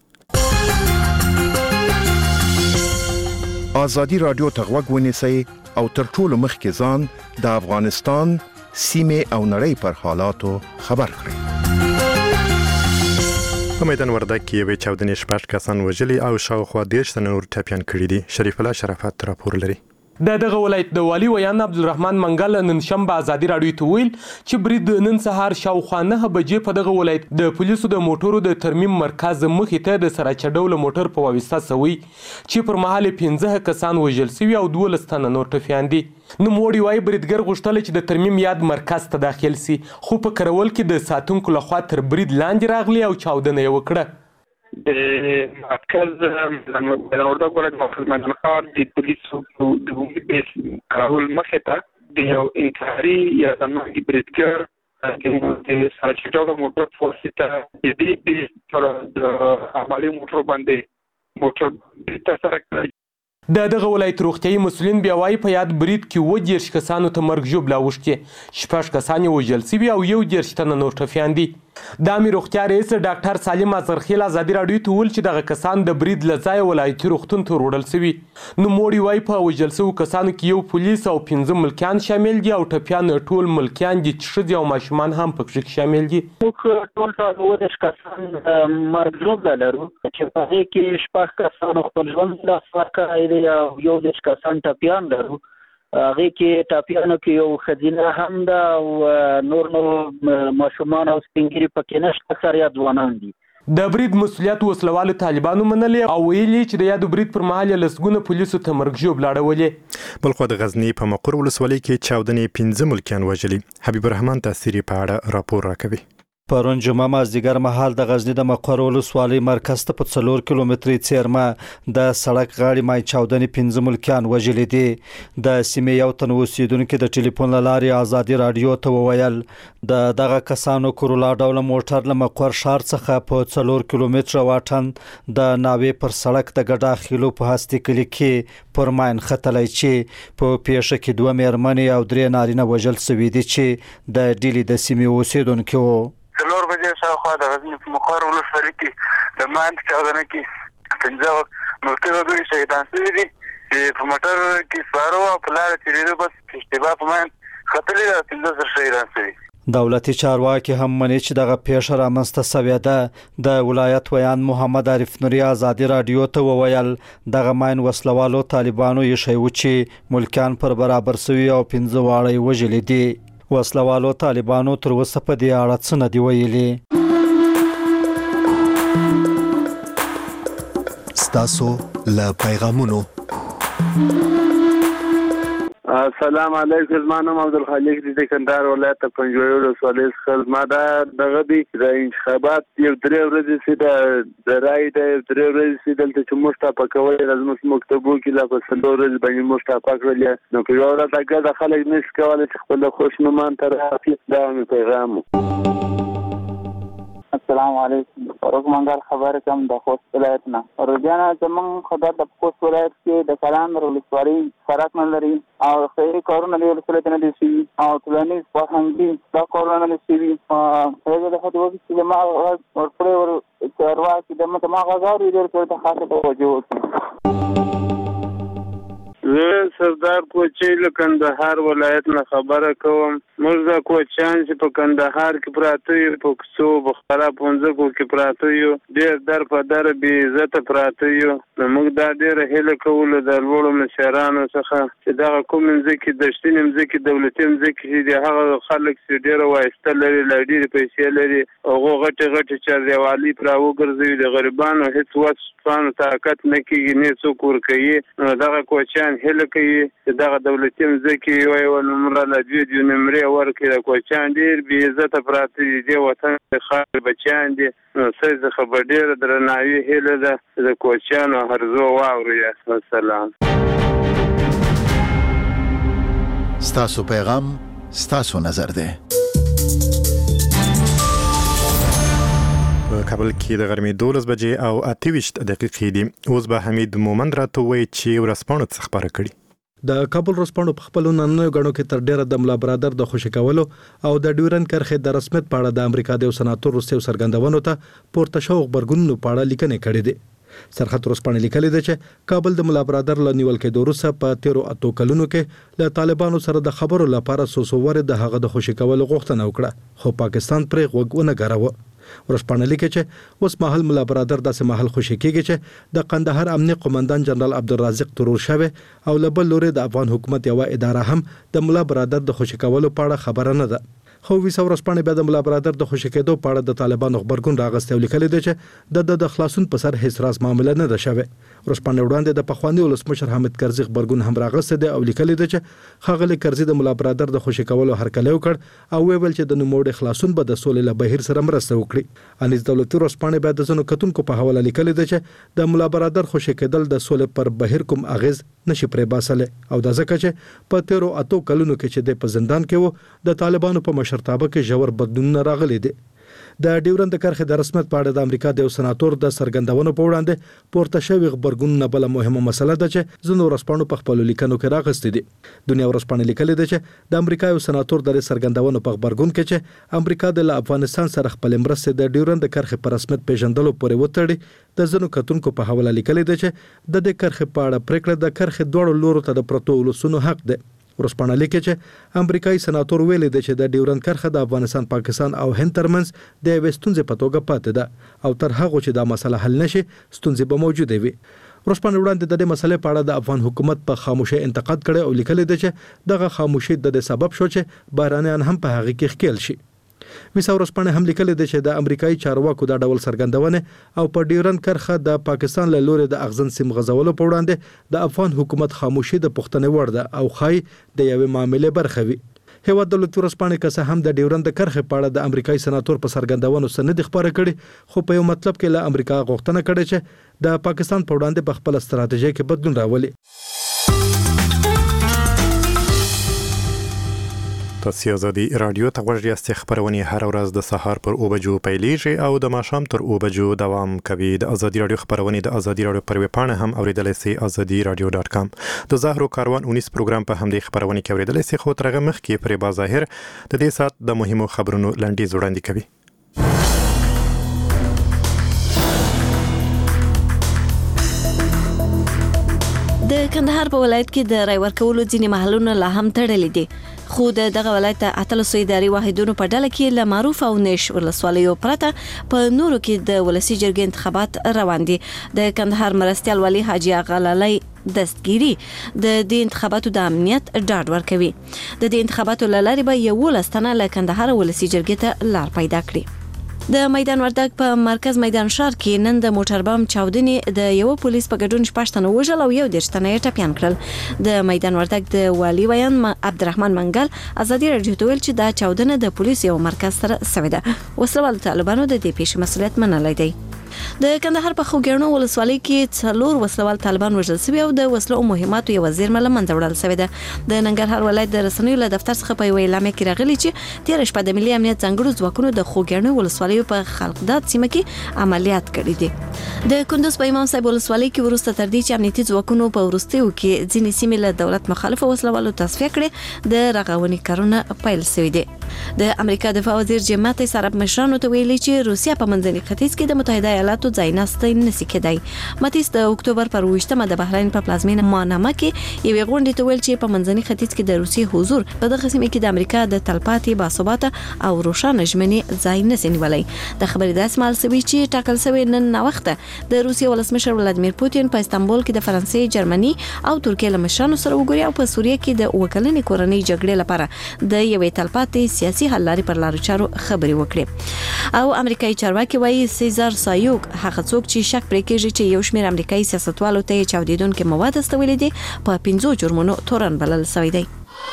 ازادي رادیو ته غوږ ونیسئ او تر ټولو مخکې ځان د افغانستان سیمې او نړۍ پر حالاتو خبر کړئ. په میدان وردګ کې یوې چاودنې 6 کسان وژلي او شاوخوا 10 تنه نور ټپیان کړي دي. شریف الله شرافت راپور لري. دغه ولایت د والی ویان عبدالرحمن منګل نن شنبه ازادي راډیو ته ویل چې برید نن سهار شاوخوا 9 بجې په دغه ولایت د پولیسو د موټرو د ترمیم مرکز مخې ته د سراچ ډول موټر په واسطه سوي چې پر مهال 15 کسان وژل شوي او 12 تنه نور ټپیان دي. نوموړي وايي بریدګر غوښتل چې د ترمیم یاد مرکز ته داخل سي خو په کرول کې د ساتونکو لخوا تر برید لاندې راغلي او چاودنه یې وکړه. د مرکز بنورده ګورد مرکز مدنخان د پولیسو د عمومي بیس کارول مخې ته د یو انتحاري یا دماغي بریدګر د سرچټو موټر فورسته د دې بیس پر د عملي موټر باندې موټر د سره کړی. دغه ولایت روغتیايي مسؤلین بیا وایي په یاد برید کې 20 کسانو ته مرګ ژوبله اوښتې، 6 کسان یې وژل سوي او 11 تنه نور ټپیان دي. د عامې روغتیا رئیس ډاکټر سالم ازرخیل ازادي راډیو ته وویل چې دغه کسان د برید له ځایه ولایتي روغتون ته وروړل سوي. نوموړي وایي په وژل سوو کسانو کې یو پولیس او 15 ملکیان شامل دي او ټپیان ټول ملکیان دي چې ښځې او ماشومان هم پکې شامل دي. موږ ټول 20 کسان مرګ ژوبله لرو چې په هغې کې 6 کسانو خپل ژوند له لاسه ورکړی دی او 11 کسان ټپیان لرو. هغې کې ټپیانو کې یو ښځینه هم ده او نور ماشومان او سپین ږیري پکې نشته، اکثریت ځوانان دي. د برید مسؤلیت وسلوالو طالبانو منلی او ویلي چې د یادو برید پر مهال یې لسګونه پولیسو ته مرګ ژوبله اړولې. بلخوا د غزني په مقر ولسوالۍ کې چاودنې 15 ملکیان وژلي. حبیب الرحمن تاثیري په اړه راپور راکوي. پرون جمعه مازدیګر مهال د غزنی د مقر ولسوالۍ مرکز ته په 4 کیلومتري څیرمه د سړک غاړې مای چاودنې 15 ملکیان وژلي دي. د سیمې یو تن اوسیدونکو د ټلیفون له لارې ازادي راډیو ته وویل د دغه کسانو کورولا ډوله موټر له مقر ښار څخه په 4 کیلومتره واټن د ناوې پر سړک د ګډا خیلو په هستي کلي کې پر ماین ختلی چې په پیښه کې 2 مېرمنې او 3 نارینه وژل سوي دي چې د ډیلي د سیمې اوسیدونکو وو. 4 بجې شاوخوا د غزني په مقر ولسوالۍ کې د ماین چاودنه کې 15 ملکي وګړي شهیدان شوي دي چې په موټر کې سپاره وو او په لاره تېرېدو بس اشتباه په ماین ختلې ده او 15 شهیدان شوي. دولتي چارواکي هم مني چې دغه پیښه رامنځته سوې ده. د ولایت ویان محمد عارف نوري ازادي راډیو ته وویل دغه ماین وسلوالو طالبانو یې شوی و چې ملکیان پر برابر سوي او 15 واړه یې وژلي دي. وسلوالو طالبانو تر اوسه په دې اړه څه نه دي ویلي. ستاسو له پیغامونو. السلام علیکم، زما نوم عبدالخالق دی، د کندهار ولایت د پنجوایي ولسوالۍ څخه. زما دا دغه دی د انتخابات یو 3 ورځې چې د رایې د 3 ورځې چې دلته چې موږ ټاپه کولې د زموږ مکتبو کې لا په 4 ورځې باندې موږ ټاپه کړلې، نو که یوه ورځ هغه د خلک نشي کولی چې خپل خوشنومان ته راسي. دا مې پیغام و. السلام علیکم، فاروق منګل خبرې کوم د خوست ولایت نه. روزانه زموږ خبر د خوست ولایت کې د کلان ولسوالۍ سړک نه لري او خیري کارونه د ولسوالۍ ته نه دي شوي او ټولنیز فرهنګي دا کارونه نه دي شوي. هغې د خطي وکړي چې زما ورپړی چارواکي د زما غږ اوري ډېر کور ته خاصه توجه وکړي. زه سردار کوچی له کندهار ولایت نه خبره کوم. موږ د کوچیان چې په کندهار کې پراته یو، په کوڅو بخارا پونځکو کې پراته یو، ډېر در په در بې عزته پراته یو. نو موږ دا ډېره هیله کوو د لوړو مشرانو څخه چې دغه کوم مځکې دشتینې مځکې دولتي مځکې چې د هغه خلک چې ډېره وایسته لري لا ډېرې پیسې لري هغو غټې غټې چاردیوالي پرې راوګرځوي، د غریبانو هېڅ وسپانو طاقت نه کېږي، نه څوک ورکوي. نو دغه کوچیان هیله کوي چې دغه دولتي مځکې یوه نمره له 2 نمرې ورکړي. د کوچیان ډېر بې عزته پراته دي، دې وطن د خاورې بچیان دي. نو ستاسو څخه به ډېره درناوي هیله ده چې د کوچیانو هرزو واورئ. السلام. ستاسو پیغام ستاسو نظر دی. په کابل کې د غرمې 12 بجې او 28 دقیقې دي. اوس به حمید مومند راته وایي چې ورځپاڼو څه خبره کړي. د کابل ورځپاڼو په خپلو نننیو غړو کې تر ډیره د ملا برادر د خوشی کولو او د ډیورن کرښې د رسمیت په اړه د امریکا د سناتور روسیو سرګندونو ته پورته شو خبرګونونو په اړه لیکنې کړې دي. سرحد ورځپاڼې لیکلي ده چې کابل د ملا برادر له نیول کېدو وروسته په 13 کلونو کې له طالبانو سره د خبرو لپاره سوسوور د هغه د خوشی کولو غوښتنه وکړه، خو پاکستان پرې غوږ ونه ګراوه. ورځپاڼه لیکي چې اوس مهال ملا برادر داسې مهال خوشی کېږي چې د قندهار امنیه قومندان جنرال عبدالرازق ترور شوی او له بل لوري د افغان حکومت یو اداره هم د ملا برادر د خوشی کولو په اړه خبره نه ده. خو ویسا ورسپانې بیا د ملا برادر د خوشی کېدو په اړه د طالبانو خبرګون راغسته او لیکل دي چې د خلاصون په سر هیڅ راز معاملې نه ده شوه. ورسپانې وړاندې د پخوانی ولسمشر حامد کرزي خبرګون هم راغسته دي او لیکل دي چې ښاغلي کرزي د ملا برادر د خوشی کولو هرکلی وکړ او ویل چې د نوموړي خلاصون به د سولې له بهیر سره مرسته وکړي. انیس دولتي ورسپانې بیا د ځینو کتونکو په حواله لیکل دي چې د ملا برادر خوشی کېدل د سولې پر بهیر کوم اغیز نشي پرې باسله او د ځکه چې په 13 کلونو کې چې د په زندان کې وو د طالبانو په مشرتابه کې ژور بدلونونه راغلي دي. د ډیورند کرښې د رسمیت په اړه د امریکا د یو سناتور د څرګندونو په وړاندې پورته شوی خبرګون بل مهمه مسله ده چې ځینو ورسپانو په خپل لیکنو کې راغستې دي. دنیا ورسپانې لیکلي دي چې د امریکا یو سناتور د څرګندونو په خبرګون کې چې امریکا د افغانستان سره خپل مرسته د ډیورند کرښې په رسمیت پیژندلو پورې وتړي. د ځینو کتونکو په حواله لیکلي دي چې د دې کرښې په اړه پریکړه د کرښې دوړو لورو ته د پروتو ولسونو حق ده. ورسپانه لیکي چې امریکایي سناتور ویلي دی چې د ډیورند کرښه د افغانستان، پاکستان او هند ترمنځ د یوې ستونزې په توګه پاتې ده او تر هغه چې دا مسله حل نشي ستونزې به موجوده وي. ورسپانه وړاندې د دې مسلې په اړه د افغان حکومت په خاموشي انتقاد کړي او لیکلي دی چې دغه خاموشي د سبب شو چې بهرانيان هم په هغه کې ښکیل شي. ویسا ورسپانه هم لیکلي دی چې د امریکایي چارواکو د ډول څرګندونه او په ډیورند کرښه د پاکستان له لوري د اغزن سیم غزولو په وړاندې د افغان حکومت خاموشي د پښتنې وړ ده او خای د یوې معاملې برخه وي. هیواد دولت ورسپانه کسه هم د ډیورند کرښه په اړه د امریکایي سناتور په څرګندونو سند خبره کړي خو په یو مطلب کې له امریکا غوښتنه کړې چې د پاکستان په وړاندې په خپل ستراتیژي کې بدلون راولي. تاسو ازادي رادیو ته غوږ یاست. خبرونه هر ورځ د سهار پر 9 بجو پیلېږي او د ماښام تر 9 بجو دوام کوي. د ازادي رادیو خبرونه د ازادي رادیو پر ویب پاڼه هم اوریدلای شئ azadiradio.com. د زهرو کاروان 19 پروګرام په همدې خبرونه کې اوریدلای شئ. خو ترغه مخ کې پر بازاهر د دې سات د مهمو خبرونو لنډیز وړاندې کوي. د کندهار په ولایت کې د رای ورکولو ځینې محلونه لا هم تړلي دي خو دغه ولایت اتلسو اداري واحدونو په ډله کې له معروف او نش ولسوالیو پرته په نورو کې د ولسی جرګې انتخابات روان دي. د کندهار مرستیال ولی حاجی اغالالی دستګيري د دې انتخاباتو د امنیت ډاډ ورکوي. د دې انتخاباتو لارې به یو لستنه له کندهار ولسی جرګې ته لار پیدا کړي. د میدان وردګ په مرکز میدان ښار کې نن د موټر بم چاودنې د یو پولیس په ګډون 6 تنه وژل او 11 تنه یې ټپيان کړل. د میدان وردګ د والی ویان عبدالرحمن منګل ازادي رادیو ته ویل چې دا چاودنه د پولیس یو مرکز سره شوې ده. وسلوال طالبانو د دې پیښې مسؤلیت منلای دی. د کندهار په خوګرنو ولسوالۍ کې 4 وسلوال طالبان وژل شوي او د وسلو مهماتو یو وزیر ملمنځ وړل شوی ده. د ننګرهار ولایت د رسنیو له دفتر څخه په اعلان کې راغلي چې تیر شپه د ملي امنیت ځنګړو ځواکونو د خوګرنو ولسوالۍ په خلقداد سیمه کې عملیات کړي دي. د کندوز په امام صاحب ولسوالۍ کې ورسته تر دې چې امنیتي ځواکونو په ورستیو کې ځینې سیمې له دولت مخالفه وسلوالو تصفیه کړي د رغونې کارونه پیل شوي دي. د امریکا دفاع وزیر جیم ماتیس عرب مشرانو ته ویلي چې روسیا په منځني ختیځ کې د متحده ایالاتو ځای نسته نسی کېدای. ماتیس د اکتوبر پر 28مه د بحرین په پلازمینه مانامه کې یوې غونډې ته ویل چې په منځني ختیځ کې د روسي حضور په دغه سیمه کې د امریکا د تلپاتې باثباته او روښانه ژمنې ځای نسی نیولای. د خبرې داس مال سوي چې ټاکل شوی نن وخت د روسي ولسمشر ولادیمیر پوتین په استانبول کې د فرانسې، جرمني او ترکیې له مشرانو سره وګوري او په سوریه کې د وکلنې کورنۍ جګړې لپاره د یوې تلپاتې سیاسي حل لارې پر لارو چارو خبرې وکړي. او امریکایي چارواکي وایي سیزار سایوک هغه څوک چې شک پرې کېږي چې یو شمېر امریکایي سیاستوالو ته چاودیدونکي مواد استولې دي په 15 جرمونو تورن بلل شوی دی.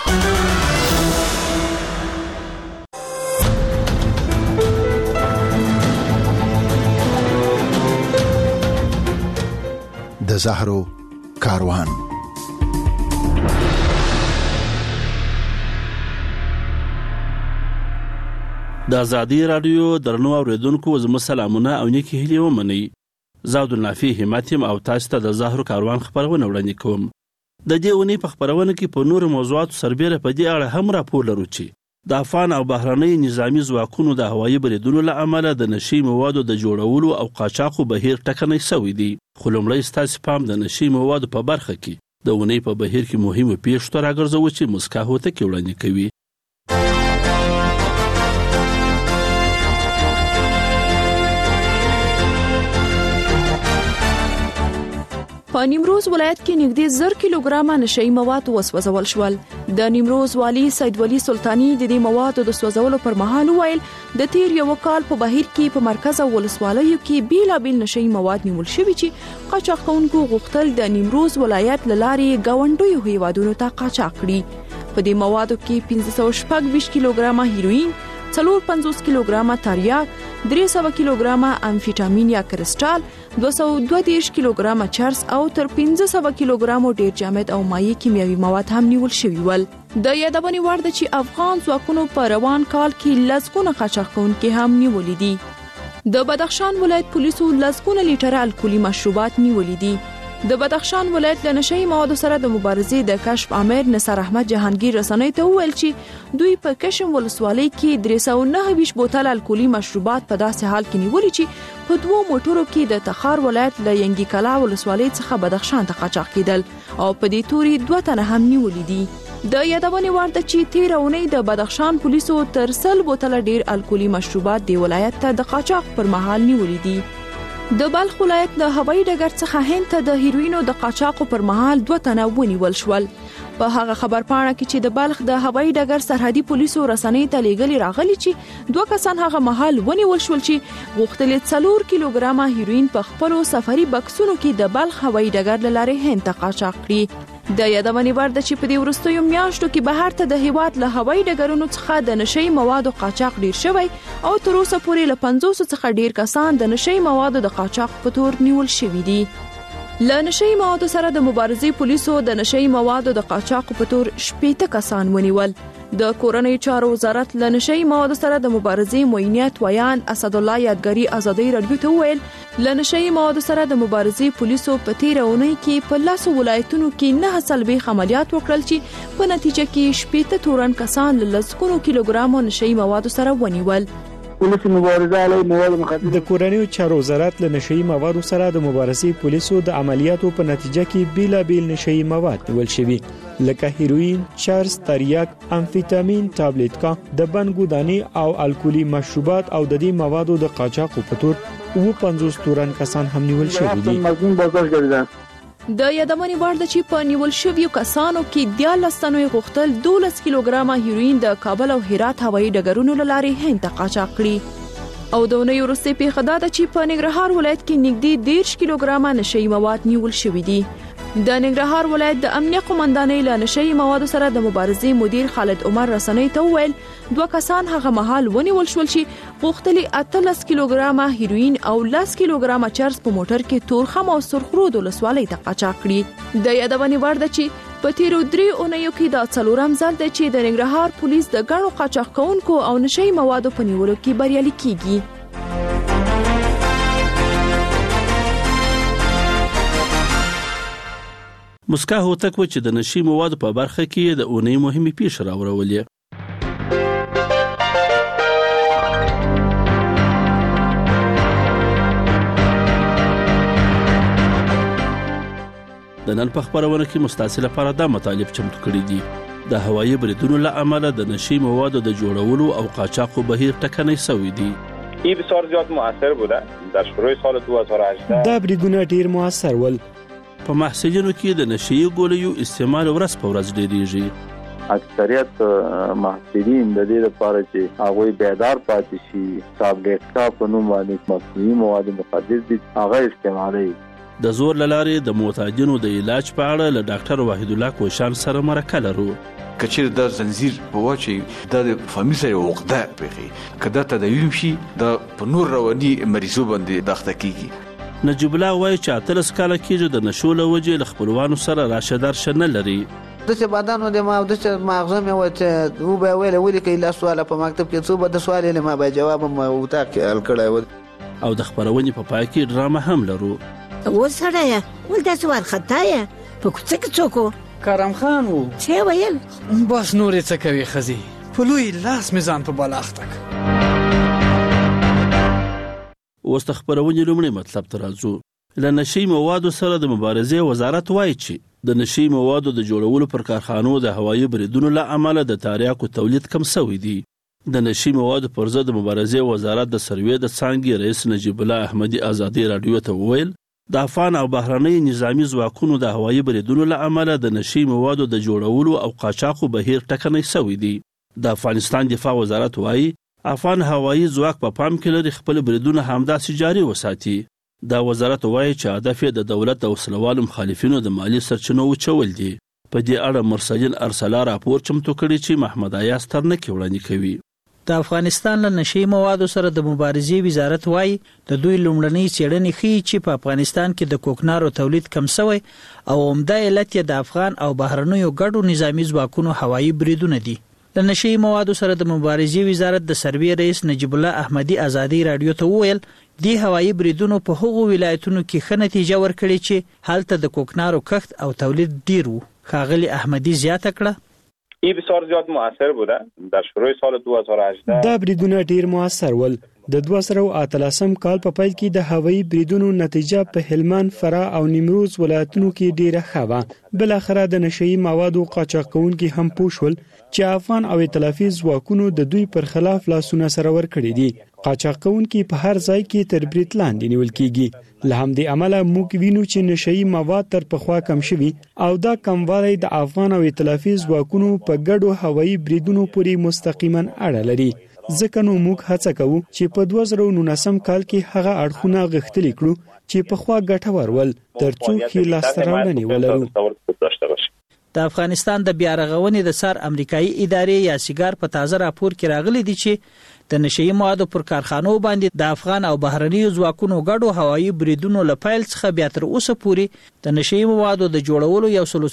د زهرو کاروان. د ازادي رادیو درنو اوریدونکو زموږ سلامونه او نیکی هیلې ومنئ. زاد النافي همتیم او تاسو ته د زهرو کاروان خبرونه وړاندې کوم. د دې اونۍ په خبرونه کې په نور موضوعاتو سربېره په دې اړه هم راپور لرو چې د افغان او بهرنۍ نظامی ځواکونو د هوایي بریدونو له امله د نشي موادو د جوړولو او قاچاقو بهیر ټکنی شوی دی. خو لومړی ستاسو پام د نشي موادو په برخه کې د اونۍ په بهیر کې مهمه پیښه ته راګرځو چې مسکا هوته کې وړاندې کوي. په په نیمروز ولایت کې نږدې 1000 کیلوګرامه نشئی مواد وسوځول شول. د نیمروز والی سید ولی سلطانی د دې موادو د سوځولو پر مهال ویل د تیر یو کال په بهیر کې په مرکز او ولسوالیو کې بیلابیل نشئی مواد نیول شوي چې قاچاق کوونکو غوښتل د نیمروز ولایت له لارې ګاونډیو هیوادونو ته قاچاق کړي. په دې موادو کې 1526 کیلوګرامه هیروین، 450 کیلوګرامه تریاک، 300 کیلوګرامه امفیټامین یا کرسټال، 220 کیلوګرامه چرس او تر 1500 کیلوګرامو ډیر جامد او مایع کیمیاوي مواد هم نیول شوي ول. د یادونې وړ ده چې افغان ځواکونو په روان کال کې لسګونه قاچاق کوونکي هم نیولي دي. د بدخشان ولایت پولیسو لسګونه لیټره الکولي مشروبات نیولي دي. د بدخشان ولایت له نشئی موادو سره د مبارزې د کشف امیر نصر احمد جهانگیر رسنۍ ته وویل چې دوی په کشم ولسوالۍ کې 329 بوتل الکولي مشروبات په داسې حال کې نیولي چې په 2 موټرو کې د تخار ولایت له ینګي کلا ولسوالۍ څخه بدخشان ته قاچاق کېدل او په دې توري 2 تنه هم نیولي دي. د یادونې وړ ده چې تیر اونۍ د بدخشان پولیسو تر 100 بوتل ډیر الکولي مشروبات د ولایت ته د قاچاق پر مهال نیولي دي. د بلخ ولایت د هوایي ډګر څخه هند ته د هیروینو د قاچاقو پر مهال 2 تنه ونیول شول. په هغه خبرپاڼه کې چې د بلخ د هوایي ډګر سرحدي پولیسو رسنۍ ته لیږلي راغلي چې 2 کسان هغه مهال ونیول شول چې غوښتل 4 کیلوګرامه هیروین په خپلو سفري بکسونو کې د بلخ هوایي ډګر له لارې هند ته قاچاق کړي. د یادونې وړ ده چې په دې وروستیو میاشتو کې بهر ته د هیواد له هوایي ډګرونو څخه د نشئی موادو قاچاق ډیر شوی او تر اوسه پورې له 500 څخه ډیر کسان د نشئی موادو د قاچاق په تور نیول شوي دي. له نشئی موادو سره د مبارزې پولیسو د نشئی موادو د قاچاق په تور 18 کسان ونیول. د کورنۍ چارو وزارت له نشئی موادو سره د مبارزې معینیت ویان اسد الله یادګاری ازادي رادیو ته ویل له نشئی موادو سره د مبارزې پولیسو په تیر اونۍ کې په 10 ولایتونو کې 9 سلبي عملیات وکړل چې په نتیجه کې 18 تورن کسان له لسګونو کیلوګرامو نشئی موادو سره ونیول. پولیس مبارزه علیه مواد مخدر د کورنۍ چارو وزارت له نشئی موادو سره د مبارزې پولیسو د عملیاتو په نتیجه کې بیلابیل نشئی مواد نیول شوي لکه هیروین، چرس، تریاک، امفیتامین، تابلیټکا، د بنګودانی او الکولي مشروبات او د دې موادو د قاچاق په تور 50 تورن کسان هم نیول شوي دي. د یادونې وړ ده چې په نیول شویو کسانو کې 14 تنو غوښتل 12 کیلوګرامه هیروین د کابل او هرات هوایي ډګرونو له لارې هند ته قاچاق کړي. او د اونۍ وروستۍ پیښه دا ده چې په ننګرهار ولایت کې نږدې 10 کیلوګرامه نشئی مواد نیول شوي دي. د ننګرهار ولایت د امنیه قومندانۍ له نشئی موادو سره د مبارزې مدیر خالد عمر رسنۍ ته وویل 2 کسان هغه مهال ونیول شول چې غوښتل 18 کیلوګرامه هیروین او 10 کیلوګرامه چرس په موټر کې تورخم او سرخرود ولسوالۍ ته قاچاق کړي. د یادونې وړ ده چې په تیرو 3 اونیو کې دا 4م ځل دی چې د ننګرهار پولیس د ګڼو قاچاق کوونکو او نشئی موادو په نیولو کې بریالي کیږي. مسکا هوتک و چې د نشئی موادو په برخه کې د اونۍ مهمه پیښه راوړولې. د نن په خبرونه کې مستعصل لپاره دا مطالب چمتو کړي دي. د هوایي بریدونو له امله د نشئی موادو د جوړولو او قاچاقو بهیر ټکنی شوی دی. این بسیار زیاد مؤثر بوده. در شروع سال 2018 دا بریدونه ډیر مؤثر ول. په محصلینو کې د نشئی ګولیو استعمال ورځ په ورځ ډیریږي. اکثریت محصلین د دې لپاره چې هغه بیدار پاتې شي تابلیټکا په نوم باندې مصنوعي مواد مخدر دي هغه استعمالوي. د زور لارې د معتادینو د علاج په اړه له ډاکټر وحید الله کوشان سره مرکه لرو. کچیر د زنجیر په واچي د فامیل سره وقته پیږي کدا تداویم شي د په نور رواني مریضو باندې داخته کیږي. نجیب الله وایي چې 13 کاله کېږي د نشو له وجې له خپلوانو سره راشه درشه نه لري. دغه بدن د ما د مغزه مې وته و به ویل ولې کې لا سوال په مکتب کې څو به د سوال له ما به جواب ما وتا کړل کړه. او د خبرونې په پای کې ډرامه هم لرو. و سره ولدا سوال خطايه په کوڅه کې څوک کرم خان وو څه ویل بس نورې څه کوي خزي په لوی لاس میزان په بالاختک. اوس د خبرونې لومړی مطلب ته راځو. له نشئی موادو سره د مبارزې وزارت وایي چې د نشئی موادو د جوړولو پر کارخانو د هوایي بریدونو له امله د تریاکو تولید کم شوی دی. د نشئی موادو پر ضد د مبارزې وزارت د سروې د څانګې رئیس نجیب الله احمدي ازادي رادیو ته وویل د افغان او بهرنۍ نظامی ځواکونو د هوایي بریدونو له امله د نشي موادو د جوړولو او قاچاقو بهیر ټکنی شوی دی. د افغانستان دفاع وزارت وایي افغان هوایي ځواک په پام کې لري خپل بریدونه همداسې جاري وساتي. دا وزارت وایي چې هدف یې د دولت او وسلوالو مخالفینو د مالی سرچینو وچول دي. په دې اړه مرسلین ارسلا راپور چمتو کړی چې محمد ایاز ترنکي وړاندې کوي. د افغانستان له نشي موادو سره د مبارزې وزارت وایي د دوی لومړنۍ څېړنې ښیي چې په افغانستان کې د کوکنارو تولید کم شوی او عمده علت یې د افغان او بهرنیو ګډو نظامی ځواکونو هوایي بریدونه دي. د نشي موادو سره د مبارزې وزارت د سروې رئیس نجیب الله احمدي ازادي رادیو ته وویل دی هوایي بریدونو په هغو ولایتونو کې ښه نتیجه ورکړې چې هلته د کوکنارو کښت او تولید ډیر وو. ښاغلي احمدي زیاته کړه این بسیار زیاد مؤثر بوده. در شروع سال 2018 دا بریدونه ډیر مؤثر ول. د 2013 کال په پیل کې د هوایي بریدونو نتیجه په هلمند، فراه او نیمروز ولایتونو کې ډیره ښه وه. بل اخره د نشئی موادو قاچاق کوونکي هم پوښول چې افغان او ائتلافي ځواکونو د دوی پر خلاف لاسونه سره ور کړی دي. قاچاق کوونکي په هر ځای کې تر برید لاندې نیول کیږي. له همدې امله موږ وینو چې نشئی مواد تر پخوا کم شوي او دا کموالی د افغان او ائتلافي ځواکونو په ګډو هوایي بریدونو پورې مستقیما اړه لري. ځکه نو موږ هڅه کوو چې په 2019 کال کې هغه اړخونه غښتلي کړو چې پخوا ګټور ول ترڅو کې لاسته راوړنې ولرو. د افغانستان د بیا رغونې د سار امریکایي ادارې یا سیګار په تازه راپور کې راغلي دي چې د نشئی موادو پر کارخانو باندې د افغان او بهرنیو ځواکونو ګډو هوایي بریدونو له پیل څخه بیا تر اوسه پورې د نشئی موادو د جوړولو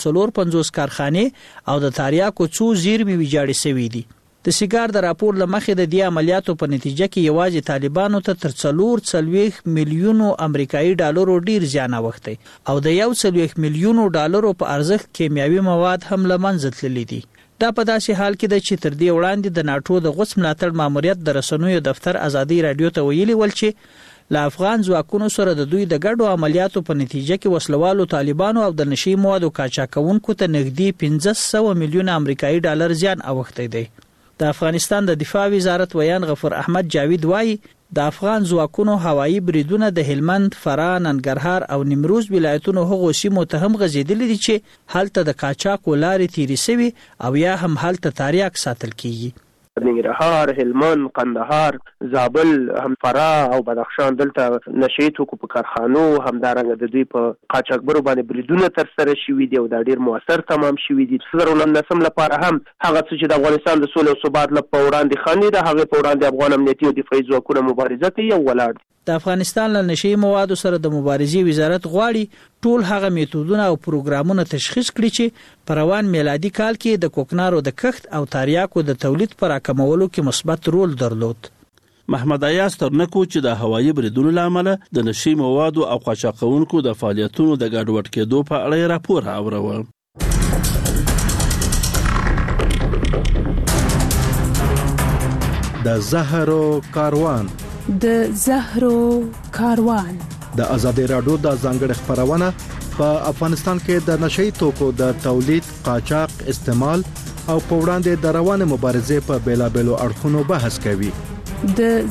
150 کارخانې او د تاریاکو څو زیرمې ویجاړې شوې دي. د سیګار د راپور له مخې د دې عملیاتو په نتیجه کې یوازې طالبانو ته تر 440 میلیونو امریکایي ډالرو ډیر زیان اوښتی او د 1 میلیونو ډالرو په ارزښت کیمیاوي مواد هم له منځه تللي دي. دا په داسې حال کې ده چې تر دې وړاندې د ناټو د غوڅ ملاتړ ماموریت د رسنیو دفتر ازادي رادیو ته ویلي ول چې له افغان ځواکونو سره د دوی د ګډو عملیاتو په نتیجه کې وسلوالو طالبانو او د نشئی موادو قاچاقونکو ته نږدې 1500 میلیونه امریکایي ډالر زیان اوښتی دی. د افغانستان د دفاع وزارت ویان غفور احمد جاوید وایي د افغان ځواکونو هوایي بریدونه د هلمند، فراه، ننګرهار او نیمروز ولایتونو هغو سیمو ته هم غځېدلي دي چې هلته د قاچاقو لارې تیرې شوي او یا هم هلته تاریاک ساتل کیږي. ننګرهار، هلمند، قندهار، زابل، هم فراه او بدخشان دلته نشئی توکو په کارخانو همدارنګه د دوی په قاچاقبرو باندې بریدونه ترسره شوي دي او دا ډیر مؤثر تمام شوي دي. 2019 لپاره هم هغه څه چې د افغانستان د سولې او ثبات لپاره وړاندې خنډ د هغه په وړاندې افغان امنیتي او دفاعي ځواکونه مبارزه کوي او ولاړ دي. د افغانستان له نشئی موادو سره د مبارزې وزارت غواړي ټول هغه میتودونه او پروګرامونه تشخیص کړي چې په روان میلادي کال کې د کوکنارو د کښت او تاریاکو د تولید پر راکمولو کې مثبت رول درلود. محمد ایاز ترنکو چې د هوایي بریدونو له امله د نشئی موادو او قاچاقونکو د فعالیتونو د ګډوډ کېدو په اړه راپور اوروه. د زهرو کاروان د ازادي رادیو د ځانګړي خبرونه په افغانستان کې د نشئی توکو د تولید، قاچاق، استعمال او په وړاندې د روانه مبارزې په بیلابېلو اړخونو بحث کوي. د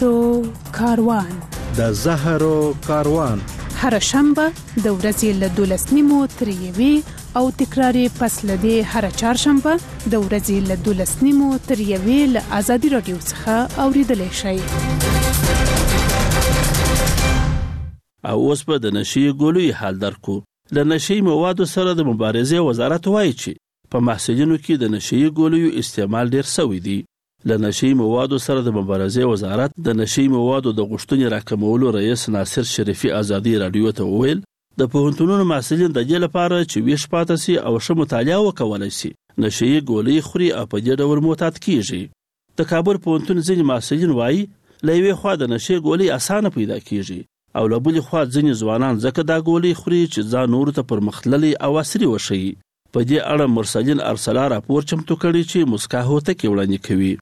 زهرو کاروان هر شنبه د ورځې له 12:30 تر 1 او تکراری پس لدی هر چهارشنبه د ورځې له 12:30 تر 1 له ازادي رادیو څخه اوریدلای شئ. او اوس په د نشئی ګولوی حال درکو. له نشئی موادو سره د مبارزې وزارت وایي چې په محصولینو کې د نشئی ګولوی استعمال ډیر شوی دی. له نشئی موادو سره د مبارزې وزارت د نشئی موادو د غشتنې راکمولو رئیس ناصر شریفي ازادي رادیو ته وویل د پوهنتونونو محصولین د دې لپاره چې ویش پاتې سي او ښه مطالعه وکولای شي نشئی ګولۍ خوري او په دې ډول معتاد کیږي. د کابل پوهنتون ځینې محصولین وایي له یوې خوا د نشئی ګولۍ اسانه پیدا کیږي او له بلې خوا ځینې ځوانان ځکه دا ګولۍ خوري چې ځان نورو ته پرمختللی او عصري وښیي. په دې اړه مرسلین ارسلا راپور چمتو کړی چې مسکا هوتکي وړاندې کوي.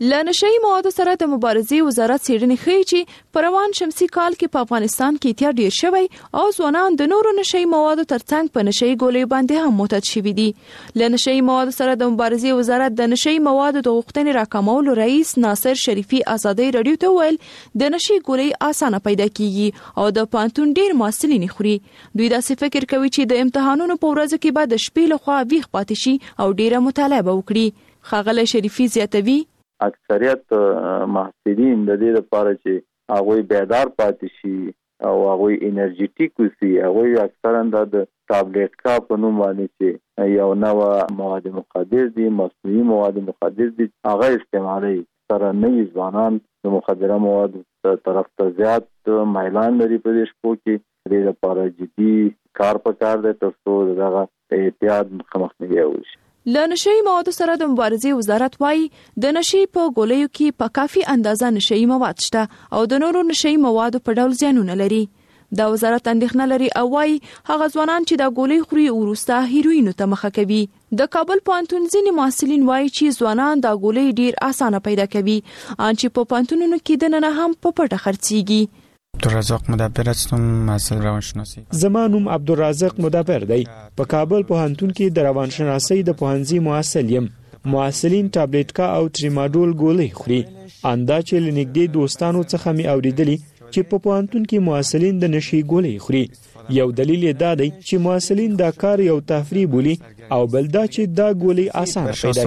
له نشئی موادو سره د مبارزې وزارت څېړنې ښیي چې په روان شمسي کال کې په افغانستان کې اتیا ډیر شوی او ځوانان د نورو نشئی موادو ترڅنګ په نشئی ګولیو باندې هم معتاد شوي دي. له نشئی موادو سره د مبارزې وزارت د نشئی موادو د غوښتنې راکمولو رئیس ناصر شریفي ازادۍ رادیو ته ویل د نشئی ګولۍ اسانه پیدا کیږي او د پانتون ډیر محصلین خوري. دوی داسې فکر کوي چې د امتحانونو په ورځو کې به د شپې لخوا ویښ پاتې شي او ډیره مطالعه وکړي. ښاغلی شریفي زیاتوي اکثریت محصلین د دې لپاره چې هغه بیدار پاتې شي او هغه انرژیټیک وي، هغه اکثرا د ټابلیټ کا په نوم باندې چې یو نوې مواد مخدر دي، مصنوعي مواد مخدر دي، هغه استعمالي سره نه ځوانان د مخدره مواد طرف ته زیات مایلان لري. په دې شپو کې د دې لپاره جدي کار پکار دی ترڅو دغه احتیاط مخنیوي وشي. له نشئی موادو سره د مبارزې وزارت وایي د نشئی په ګولیو کې په کافي اندازه نشئی مواد شته او د نورو نشئی موادو په ډول زیانونه لري. دا وزارت اندېښنه لري او وایي هغه ځوانان چې دا ګولۍ خوري وروسته هیروینو ته مخه کوي. د کابل پوهنتون ځینې محصلین وایي چې ځوانان دا ګولۍ ډیر اسانه پیدا کوي ان چې په پوهنتونونو کې دننه هم په پټه خرڅيږي. عبدالرزاق مدبر هستم، محصل روانشناسی. زما نوم عبدالرزاق مدبر دی. په کابل پوهنتون کې د روانشناسۍ د پوهنځي محصل یم. محصلین ټابلیټ کا او ټریماډول ګولۍ خوري. اندا چې لنګدې دوستانو څخه می اوریدلی چې په پوهنتون کې محصلین د نشي ګولۍ خوري. یو دلیل دا دی چې محصلین دا کار یو تفریح بولي او بل دا چې دا ګولۍ اسانه پیدا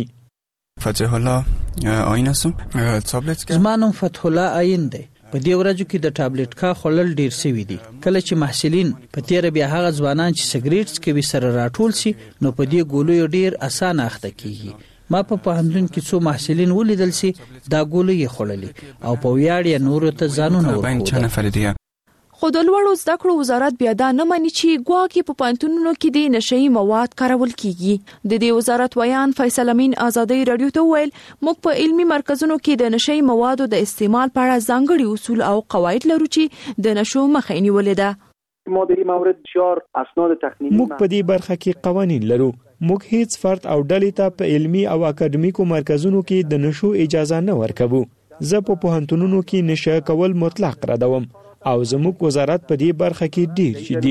کیږي. فتح الله آیین هستم. ټابلیټ کا زما نوم فتح الله آیین دی. په دې ورځو کې د ټابلیټ کا خلل ډیر سوي دي. کله چې محصلین په تیر بیا هغه ځوانان چې سګریټ کوي سره راټول شي نو په دې ګولو ډیر اسانه اخته کیږي. ما په پوهنتون کې څو محصلین ولیدل سي دا ګولو یې خړلې او په ویاړ یې نور ته ځانونه ورکوي. خو د لوړو زده کړو وزارت بیا دا نه مانی چې ګواکې په پوهنتونونو کې د نشئی مواد کارول کیږي. د دې وزارت ویان فیصل امین ازادۍ رادیو ته ویل موږ په علمي مرکزونو کې د نشئی موادو د استعمال په اړه ځانګړي اصول او قواعد لرو چې د نشو مخه نیولې ده. مادي مورد شعار اسناد تخنیکی موږ په دې برخه کې قوانین لرو. موږ هیڅ فرد او ډلې ته په علمي او اکاډمیکو مرکزونو کې د نشو اجازه نه ورکوو. زه په پوهنتونونو کې نشه کول مطلق ردوم او زموږ وزارت په دې برخه کې ډیر جدي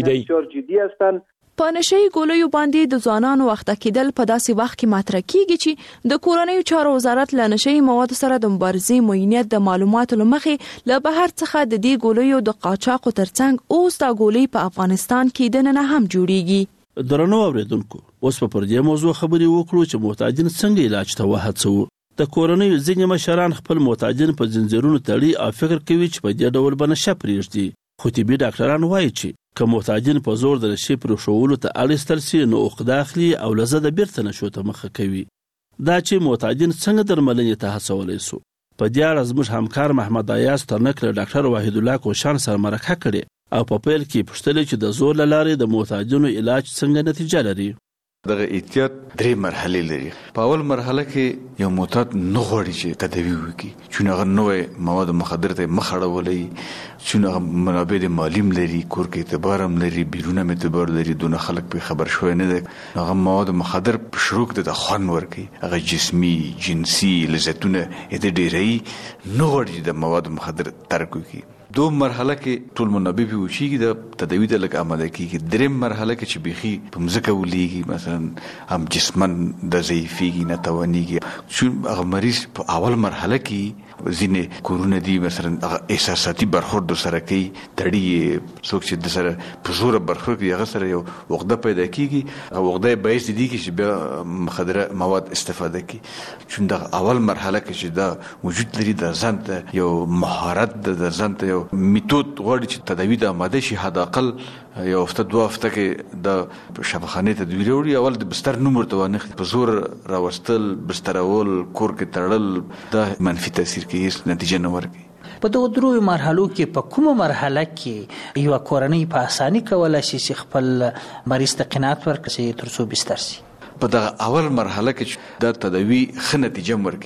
دی. په نشئی ګولیو باندې د ځوانانو وخت کېدل په داسې وخت کې مطرح کیږي چې د کورنیو چارو وزارت له نشئی موادو سره د مبارزې معینیت د معلوماتو لمخې له بهر څخه د دې ګولیو د قاچاقو ترڅنګ اوس دا ګولۍ په افغانستان کې دننه هم جوړیږي. درنو اوریدونکو اوس په پردې موضوع خبرې وکړو چې محتاجین څنګه علاج ته وهڅوو. د کورنیو ځینې مشران خپل محتاجین په زنجیرونو تړي او فکر کوي چې په دې ډول به نشه پرېږدي. خو طبي ډاکټران وایي چې که محتاجین په زور د نشې پرېښولو ته اړ سي نو عقده اخلي او له زده بیرته نشو ته مخه کوي. دا چې محتاجین څنګه درملنې ته هڅولی سو په دې اړه زموږ همکار محمد ایاز ترنک له ډاکټر وحید الله کوشان سره مرکه کړې او په پیل کې پوښتنه چې د زور له لارې د محتاجینو علاج څنګه نتیجه لري. دغه احتیاط درې مرحله لري. په اول مرحله کې یو معتاد نه غواړي چې تداوی وکړي چې هغه نوې مواد مخدر ته مخړولې چې هغه منابع مالیم لري، کور کې اعتبار هم لري، بیرونه اعتبار لري، دونه خلک په خبر شوی نه دي. هغه مواد مخدر په شروع کې د خوان ورکي، هغه جسمي جنسي لذتونه دې ډېری نه غواړي د مواد مخدر ترک وکړي. دو مرحله کې ټول منابع به وشيږي د تداوی د لک آماده کیږي. دریم مرحله کې چې بيخي په مزکه ولېږي مثلا هم جسمن د ضعیفيږي نه توانيږي چې هغه مریض په اول مرحله کې ځینې کورونه دي مثلا احساساتي برخورد سره کوي، تړي څوک چې د سره په زور برخورد کوي هغه سره یو عقده پیدا کیږي او عقده باعث دي چې بیا مخدره مواد استفاده کوي. چې د اول مرحله کې چې دا وجود لري د ځان ته یو مهارت د ځان ته یو میتود غواړي چې تداوی د آماده شي. حد اقل یو هفته دوه هفته کې د شفاخانه تدویر وړي اول د بستر نومور ته ونه په زور راوستل، بسترول، کور کې تړل دا منفي تاثیر کوي، نتیجه نه ورکوي. په دغه درو مرحلو کې په کومه مرحله کې یو کورنۍ په اساني کولای شي چې خپل مریض ته قناعت ورکړي ترڅو بستر شي؟ په دغه اول مرحله کې دا تداوی ښه نتیجه ورکوي.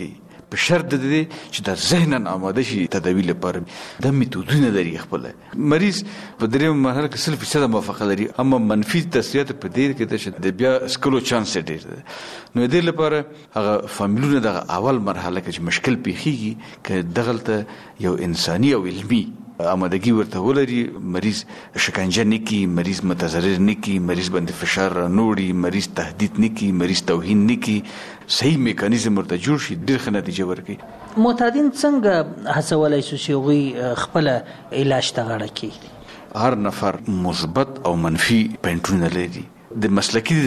په شرط د دې چې د ذهنن آماده شي تداوی لپاره. د میتودونه لري خپل مریض په دریم مرحله کې 100% موافقه لري، اما منفي تاثیرات په دې کې چې د بیا سکلو چانس ډېر دی. نو دې لپاره هغه فامیلونه د اول مرحله کې چې مشکل پیخیږي ک دغلته یو انساني او علمي آمادگی ورته ولري، مریض شکنجه نکی، مریض متضرر نکی، مریض باندې فشار نوړي، مریض تهدید نکی، مریض توهین نکی، صحیح میکانیزم ورته جوړ شي، ډېر ښه نتیجه ورکړي. معتادین څنګه هڅولی شو چې هغوی خپل علاج ته غاړه کړي؟ هر نفر مثبت او منفي پوینټونه لري. د مسلکي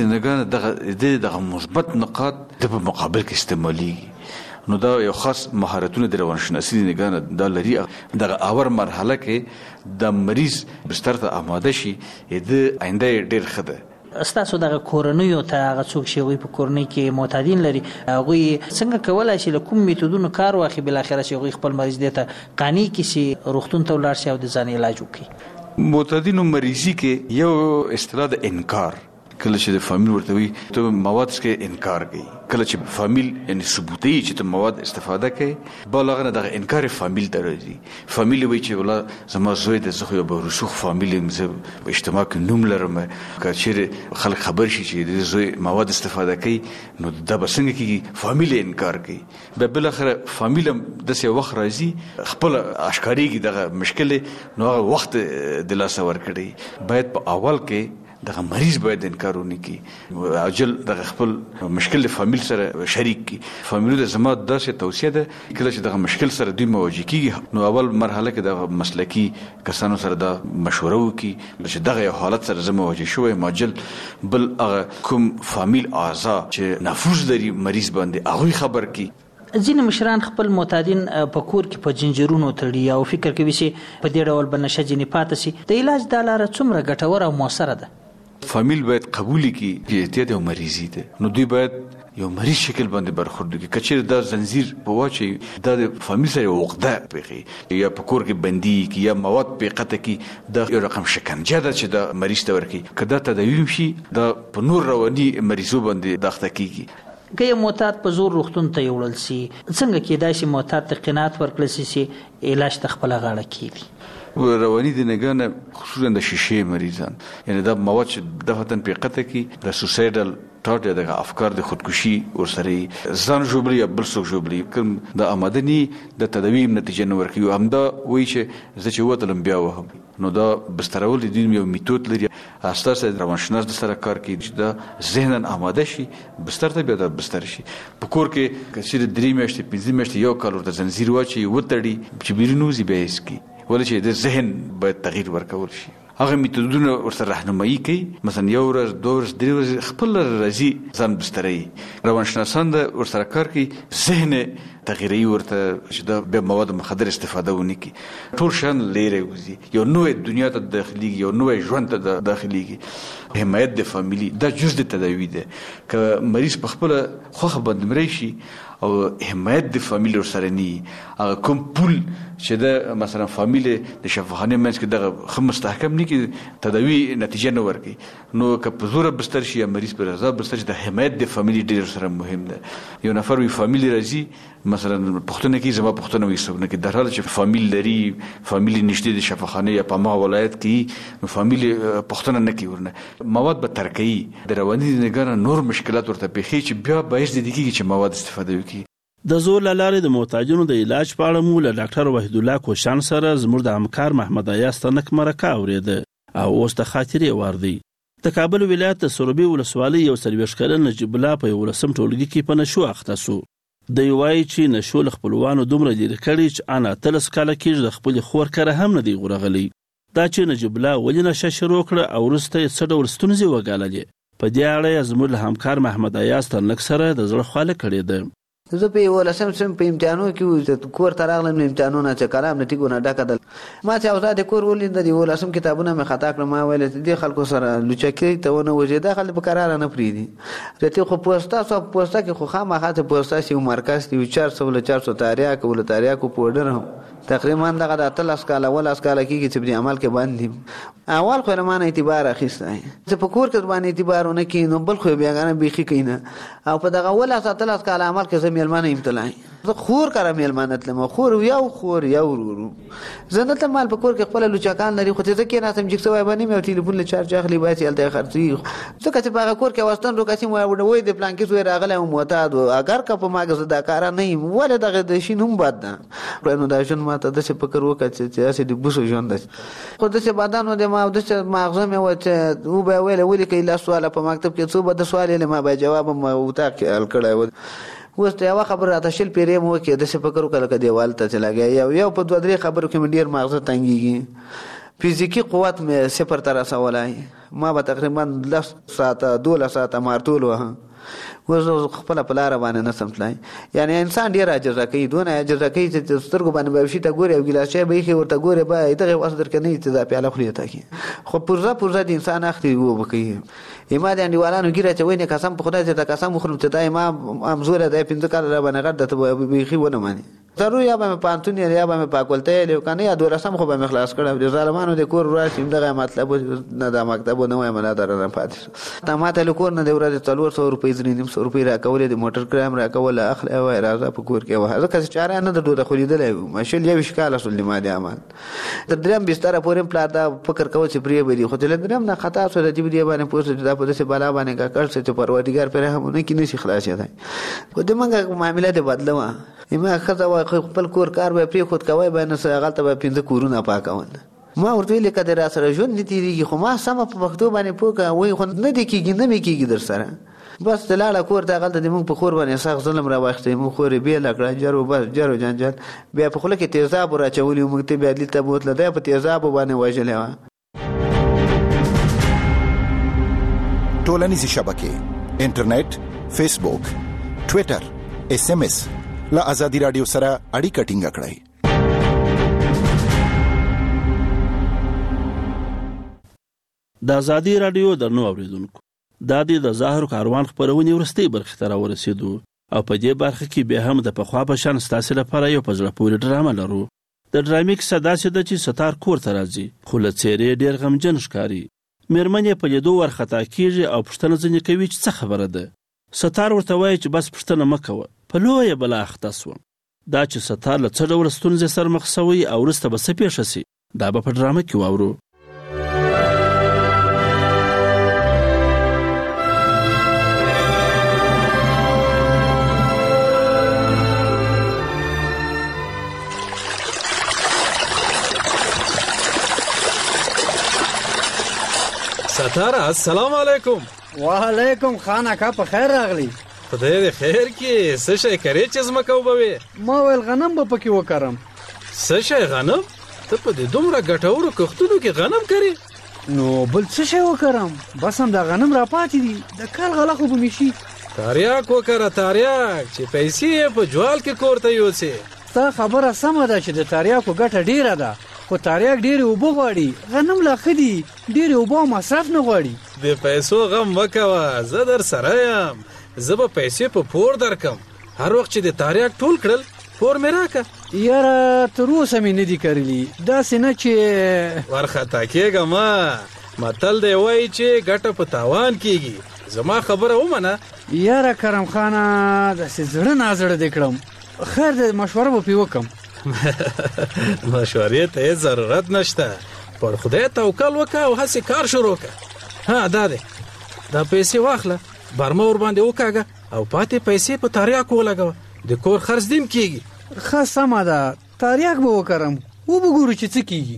دغه دغه مثبت نقاط د په مقابل کې استعمالېږي. نو دا یو خاص مهارتونه د روانشناسي د نگاه دا لري. دغه اور مرحله کې د مریض بستر ته آماده شي د آینده ډېر ښه ده. ستاسو دغه کورنیو ته هغه څوک چې هغوی په کورنۍ کې معتادین لري، هغوی څنګه کولی شي له کوم میتودونو کار واخلي بالاخره چې هغوی خپل مریض دې ته قانع کړي چې روغتون ته ولاړ شي او د ځان علاج وکړي؟ معتادینو مریضي کې یو اصطلاح د انکار، کله چې د فامیل ورته وي ته مواد څخه انکار کوي، کله چې فامیل یعنی ثبوتي چې ته مواد استفاده کوي بالاغه دغه انکار فامیل ته راځي. فامیل وایي چې ولا زما زوی د زخه یو برسوخ فامیل په اجتماع کې نوم لرم، که چیرې خلک خبر شي چې د زوی مواد استفاده کوي نو دا به څنګه کېږي؟ فامیل انکار کوي. بل اخر فامیل هم داسې وخت راځي خپل اشکاریږي دغه مشکل، نو هغه وخت د لاسه ورکړي. باید په اول کې دغه مریض باید انکار ونه کړي، عاجل دغه خپل مشکل فامیل سره شریک کړي. فامیل د زما داسې توصیه ده کله چې دغه مشکل سره دوی مواجه کیږي نو اول مرحله کې دغه مسلکی کسانو سره دا مشوره وکړي چې دغه یو حالت سره زما مواجه شوی عاجل بل هغه کوم فامیل اعضا چې نفوذ لري مریض باندې هغه خبر کړي. ځینې مشران خپل معتادین په کور کې په جنجرونو تړي او فکر کوي چې په دې ډول به نشه ځینې پاتې شي. د علاج دا لاره څومره ګټوره او مؤثره ده؟ فامیل باید قبول کړي چې احتیاط یو مریضي ده، نو دوی باید یو مریض شکل باندې برخورد وکړي. کچېرې دا زنجیر په واچي دا د فامیل سره عقده پیښي یا په کور کې بندي کی یا مواد په قطه کې دا یو رقم شکنجه ده چې دا مریض ته ورکړي. کدا تداوی شي دا په نور رواني مریضو باندې داخته کیږي. که یو معتاد په زور روغتون ته یوړل سي څنګه کېدای شي معتاد ته قناعت ورکړل سي چې علاج ته خپل غاړه کیږي؟ رواني د نگاه خصوصا د شیشې مریضان یعنی دا مواد چې دفتن په قطه کې د سوسایډل ټاټ یا د افکار د خودکشي ورسره ځان جوړي یا بل څوک جوړي کوم د آمدنی د تداوی نتیجه نه ورکوي. همدا وایي چې زه چې وتلم بیا وهم نو دا بسترول د یو میتود لري. اساسا روانشناس د سره کار کوي چې دا ذهنن آماده شي بستر ته بیا د بستر شي. په کور کې کچې 3 میاشتې 5 میاشتې یو کال ورته زنجیر واچي وتړي چې بیرونوزي به هیڅ کی ولې چې د ذهن باید تغییر ورکول شي. هغه میتودونه ورسره راهنمایي کوي، مثلا یو ورځ 2 ورځې 3 ورځې خپل راځي ځان بستري روانشناسان د ورسره کار کوي ذهن تغییري ورته چې د به مواد مخدر استفاده ونی کی ټول شان لري وزي یو نوې دنیا ته داخلي یو نوې ژوند ته داخليږي. حمایت د فامیلی دا جز د تداوی ده که مریض په خپل خوخه باندې مري شي او حمایت د فامیل سره ني هغه کوم پول چې د مثلا فامیل د شفاخانه منځ کې دغه خمس تحکم نه کې تداوی نتیجه نه ورکي نو که په زور بستر شي مریض پر رضا بستر شي د حمایت د فامیل ډیر سره مهم ده. یو نفر وی فامیل راځي مثلا پښتون کې زما پښتون وي سونه کې د حال چې فامیل لري فامیل نشته د شفاخانه یا په ما ولایت کې نو فامیل پښتون نه کې ورنه مواد به ترکي د رواني نگاه نور مشکلات ورته پیخي چې بیا باعث دي چې مواد استفاده وکړي. د زور لارې د معتادینو د علاج په اړه مو له ډاکټر وحید الله کوشان سره زموږ د همکار محمد ایاز تنک مرکه اوریده او اوس د خاطرې واردی. د کابل ولایت د سروبي ولسوالۍ یو 23 کلن نجیب الله په 11 ټولګي کې په نشو اخته سو. د یوای چې نشو خپلوانو دومره لري کړي چې انا تلس کاله کې د خپل خور کړه هم نه دی غورغلی. دا چې نجیب الله ولې نشه شروع کړ او ورسته یې څه ډول ستونزې وګاللې په دې اړه زموږ همکار محمد ایاز تنک سره د زړه خاله کړي ده. زه په ولسم سم په امتحانو کې کور ته راغلم امتحانونه چې کلام نه ټیګونه ډکدل ما چې اوسه د کور ولید د ولسم کتابونه مې خطا کړم ما ویل دي خلکو سره لوچکی ته ونه وځي داخل په قرار نه پریدي رته خو پوسټا کې خو خامخا ته پوسټا چې مرکز دی 400 تاریخ ول تاریخ کو پودر تقریبا دغه د 13 کال اول کال کېږي چې په عمل کې باندې اول خو له اعتبار اخیسته چې په کور کې باندې اعتبارونه کې نو بل خو بیا غنه بيخي کینه او په دغه اول 13 کال عمل کې زه میلمانه امتلای زه خور کړم میلمانه تلم خور یو ورو زه نه تل مال په کور کې خپل لوچکان لري خو ته کې ناسم جګ سوای باندې مې ټلیفون له چارج اخلي باسي الته خرڅي ځکه چې په کور کې واستان روکاسي مو وړوي د پلان کې زوی راغله او معتاد اگر کا په ماګه زدا کار نه ولا دغه د شینوم باد ده نو دا شون ماته د څه فکر وکړ چې اسې د بوسو ژوند ده خو د څه بدانو د ما د څه ماغزه مې وته او به ویل کې لا سوال په مکتب کې څو بد سوال له ما به جواب مو وتا کې ال کړه اوس ته یو خبر راته شل پیرې مو کې د څه فکر وکړه کې دیوال ته چلاګي یو په دوه درې خبرو کې ډیر ماغزه تنګيږي فزیکی قوت مې صفر تر رسولای ما به تقریبا 10 ساعته 12 ساعته مارتول وه وزو خپل په لار باندې نسم تلای یعنی انسان ډیر اجر کوي دونه اجر کوي چې سترګو باندې به شي ته ګوري او ګلاس شي به ورته ګوري به دغه واسه درکنه چې دا پیاله خوري تا کی خو پرزه د انسان اخلي وو بکی ایما د انډیوالانو ګیره چې ویني قسم په خدای ته قسم خورم ته دای ما امزوره د 15 کال را باندې غړ ته به ونه مانی ضروري یا به پانتون یا به پاکولته له کنه یا دورسم خو به مخلاص کړم د ظالمانو د کور راشم دغه مطلب نه د مکتب نه وای مله درنه پاتې تا ماته له کور نه د ورځ 300 روپۍ زري 900 روپۍ راکولې د موټر کرام راکول اخلي او راځه په کور کې وه ځکه چې چاره نه د دوه خلیدلې ماشل یو شکاله سول ما دي عمل د دریم بستر پورې پلا دا فکر کوي چې پری به دي خو د دریم نه خطا سره دی باندې پوسټ دا په دې بالا باندې کا کړ چې پروردګار پر هم نه کې نشي خلاص دی خو د منګه معاملې د بدلوا ایمه خزه خپل کور کار به پری خود کوي به نه غلطه به 15 کورونه پاکول ما ورته لیک د را سره ژوند نتیږي خو ما سم په پښتو باندې پوکا وای خو نه دی کېږي نه می کېږي در سره بس دلاله کور ته غلطه د موږ په خور باندې سخت ظلم را واخته موږ خورې به لکړه جرو بس جرو جنجال بیا په خله کې تیزاب را چولې موږ ته بیا دلته بوتله ده په تیزاب باندې وژلې ټولنیزې شبکې انټرنیټ فیسبوک ټوئیټر SMS لا آزادی رادیو سره اړیکه ټینګه کړئ د آزادی رادیو درنو اوریدونکو دا د ظاهر کاروان خبرونه ورستي برخه تر ورسېدو او په دې برخه کې به هم د پخوا په شان ستاسو لپاره یو پزړه پورې ډرامه لرو د ډرامې کیسه داسې ده چې ستار کور ته راځي خو له څېرې ډېر غمجن ښکاري مېرمنې په لیدو ورخطا کېږي او پوښتنه ځینې کوي چې څه خبره ده ستار ورته وایي چې بس پوښتنه مه کوه په لویه بلا اخته سوم دا چې ستار له څه ډول ستونزې سره مخ شوی او وروسته به څه پیښه شي دا به په ډرامه کې واورو ستاره السلام علیکم وعلیکم خانه کا په خیر راغلی خدای دې خیر کې څه شي کوي چې زما کوبوي ما ول غنم به پکې وکړم څه شي غنم ته په دې دومره ګټورو کښتونو کې غنم کوي نو بل څه شي وکړم بس هم دا غنم را پاتې دي د کال غلا خو به مشي تاریاک وکړه تاریاک چې پیسې په جوال کې کوړته یوسي تا خبره سمه ده چې د تاریاکو ګټه ډیره ده خو تاریاک ډېرې اوبه غواړي غنم لا ښه دي ډېرې اوبه مصرف نه غواړي د پیسو غم مه کوه زه در سره یم زه به پیسې په پور درکم هر وخت چې د تاریاک ټول کړل پور مې راکړه یاره تر اوسه مې نه دي کرلي داسې نه چې ورخطا کېږه ما متل دی وایي چې ګټه په تاوان کېږي زما خبره ومنه یاره کرم خانه داسې زړه نازړه دې کړم خیر د مشوره به پې وکړم مشورې ته ضرورت نشته پر خدای توکل وکړه او هسې کار شروع کړه ها دا دی دا پیسې واخله برمه ور باندې وکاږه او پاتې پیسې په تاریاک ولګوه د کور خرڅ دیم کېږي ښه سمه ده تاریاک به وکړم وبګورو چې څه کېږي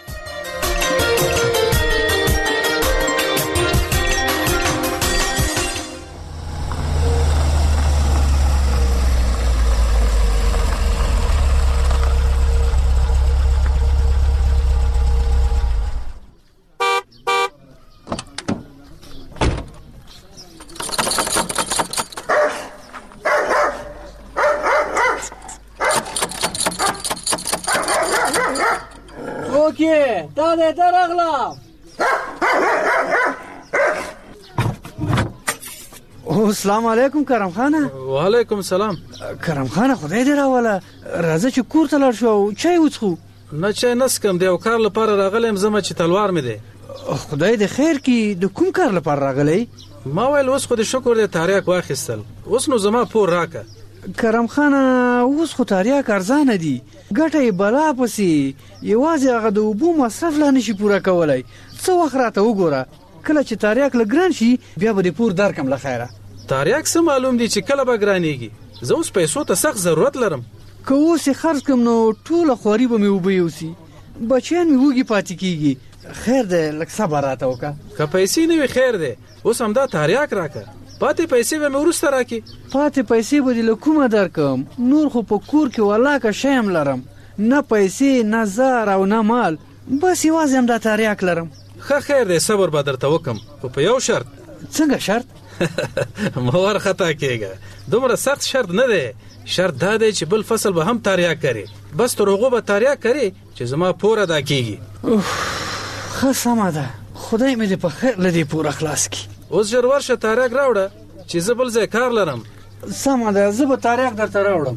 دا دې ته راغلم السلام علیکم کرم خانه. وعلیکم السلام. کرم خانه خدای دې راوله، راځه چې کور ته لاړ شو او چای وڅښو. نه چای نسکم، د یو کار لپاره راغلم زما چې تلوار مې دی. خدای دې خیر کړي. د کوم کار لپاره راغلی؟ ما ویل اوس خو د شکر د تاریاک واخیستل، اوس نو زما پور راکه. کرم خانه اوس خو تاریاک ارزانه دي، ګټه یې بلا پسې، یوازې هغه د اوبو مصرف لا نشي پوره کولی. څه وخت راته وګوره، کله چې تاریاک له ګران شي بیا به د پور درکم له خیره. تاریاک څه معلوم دي چې کله به ګرانېږي؟ زه اوس پیسو ته سخت ضرورت لرم. که اوس یې خرڅ کړم نو ټوله خواري به مې اوبه یوسي، بچیان مې وږي پاتې کېږي. خیر دی لږ صبر راته وکړه. که پیسې نه وي خیر دی، اوس همدا تاریاک راکه، پاتې پیسې به مې وروسته راکړي. پاتې پیسې به دې له کومه درکم؟ نور خو په کور کې ولاکه شی هم لرم، نه پیسې نه زر او نه مال، بس یوازې همدا تاریاک لرم. ښه خیر دی، صبر به درته وکم، خو په یو شرط. څنګه شرط؟ مه وارخطا کېږه، دومره سخت شرط نه دی. شرط دا دی چې بل فصل به هم تاریاک کري، بس تر هغو به تاریاک کري چې زما پور ادا کېږي. ښه سمه ده، خدای مې دې په خیر له دې پوره خلاص کړي. اوس ژر ورشه تاریاک راوړه چې زه بل ځای کار لرم. سمه ده، زه به تاریاک درته راوړم.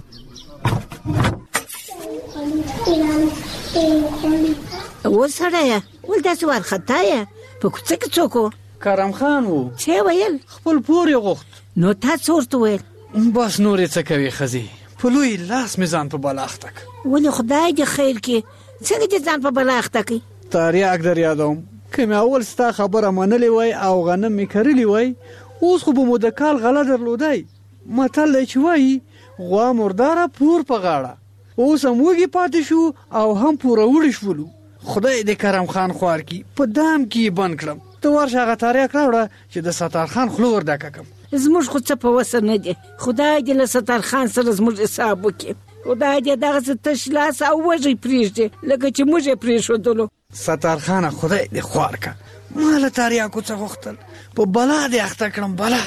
وسړیه ول داسې وارخطا یې، په کوڅه کې څوک و؟ کرم خان و. څه ویل؟ خپل پور یې غوښت. نو تا څه ورته ویل؟ بس نور یې څه کوي ښځې، په لوی لاس مې ځان په بلا اخته کړ. ولې خدای دې خیر کړي، څنګه دې ځان په بلا اخته کړي؟ تاریاک در یادوم، که مې اول ستا خبره منلې وای او غنم مې کرلی وای، اوس خو به مو د کال غله درلودی. متل دی چې وایي غوا مرداره پور په غاړه. اوس هم وږي پاتې شو او هم پوروړي شولو. خدای دې کرم خان خوار کړي، په دام کې یې بند کړم. ته ورشه هغه تاریاک راوړه چې د ستار خان خوله ور ډکه کړم. زموږ خو څه په وسه نه دی، خدای دې له ستار خان سره زموږ حساب وکړي. خدای دې دغسې تش لاس او وږی پرېږدي لکه چې موږ یې پرېښودلو. ستار خانه خدای دې خوار که، ما له تاریاکو څه غوښتل، په بلا دې اخته کړم بلا.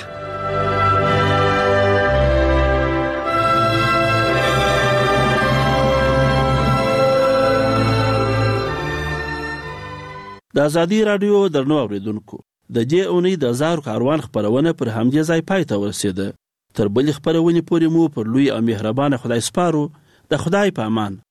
د ازادي راډیو درنو اوریدونکو، د دې اونۍ د زارو کاروان خبرونه پر همدې ځای پای ته ورسېده. تر بلې خبرونې پورې مو پر لوی او مهربانه خدای سپارو. د خدای په امان.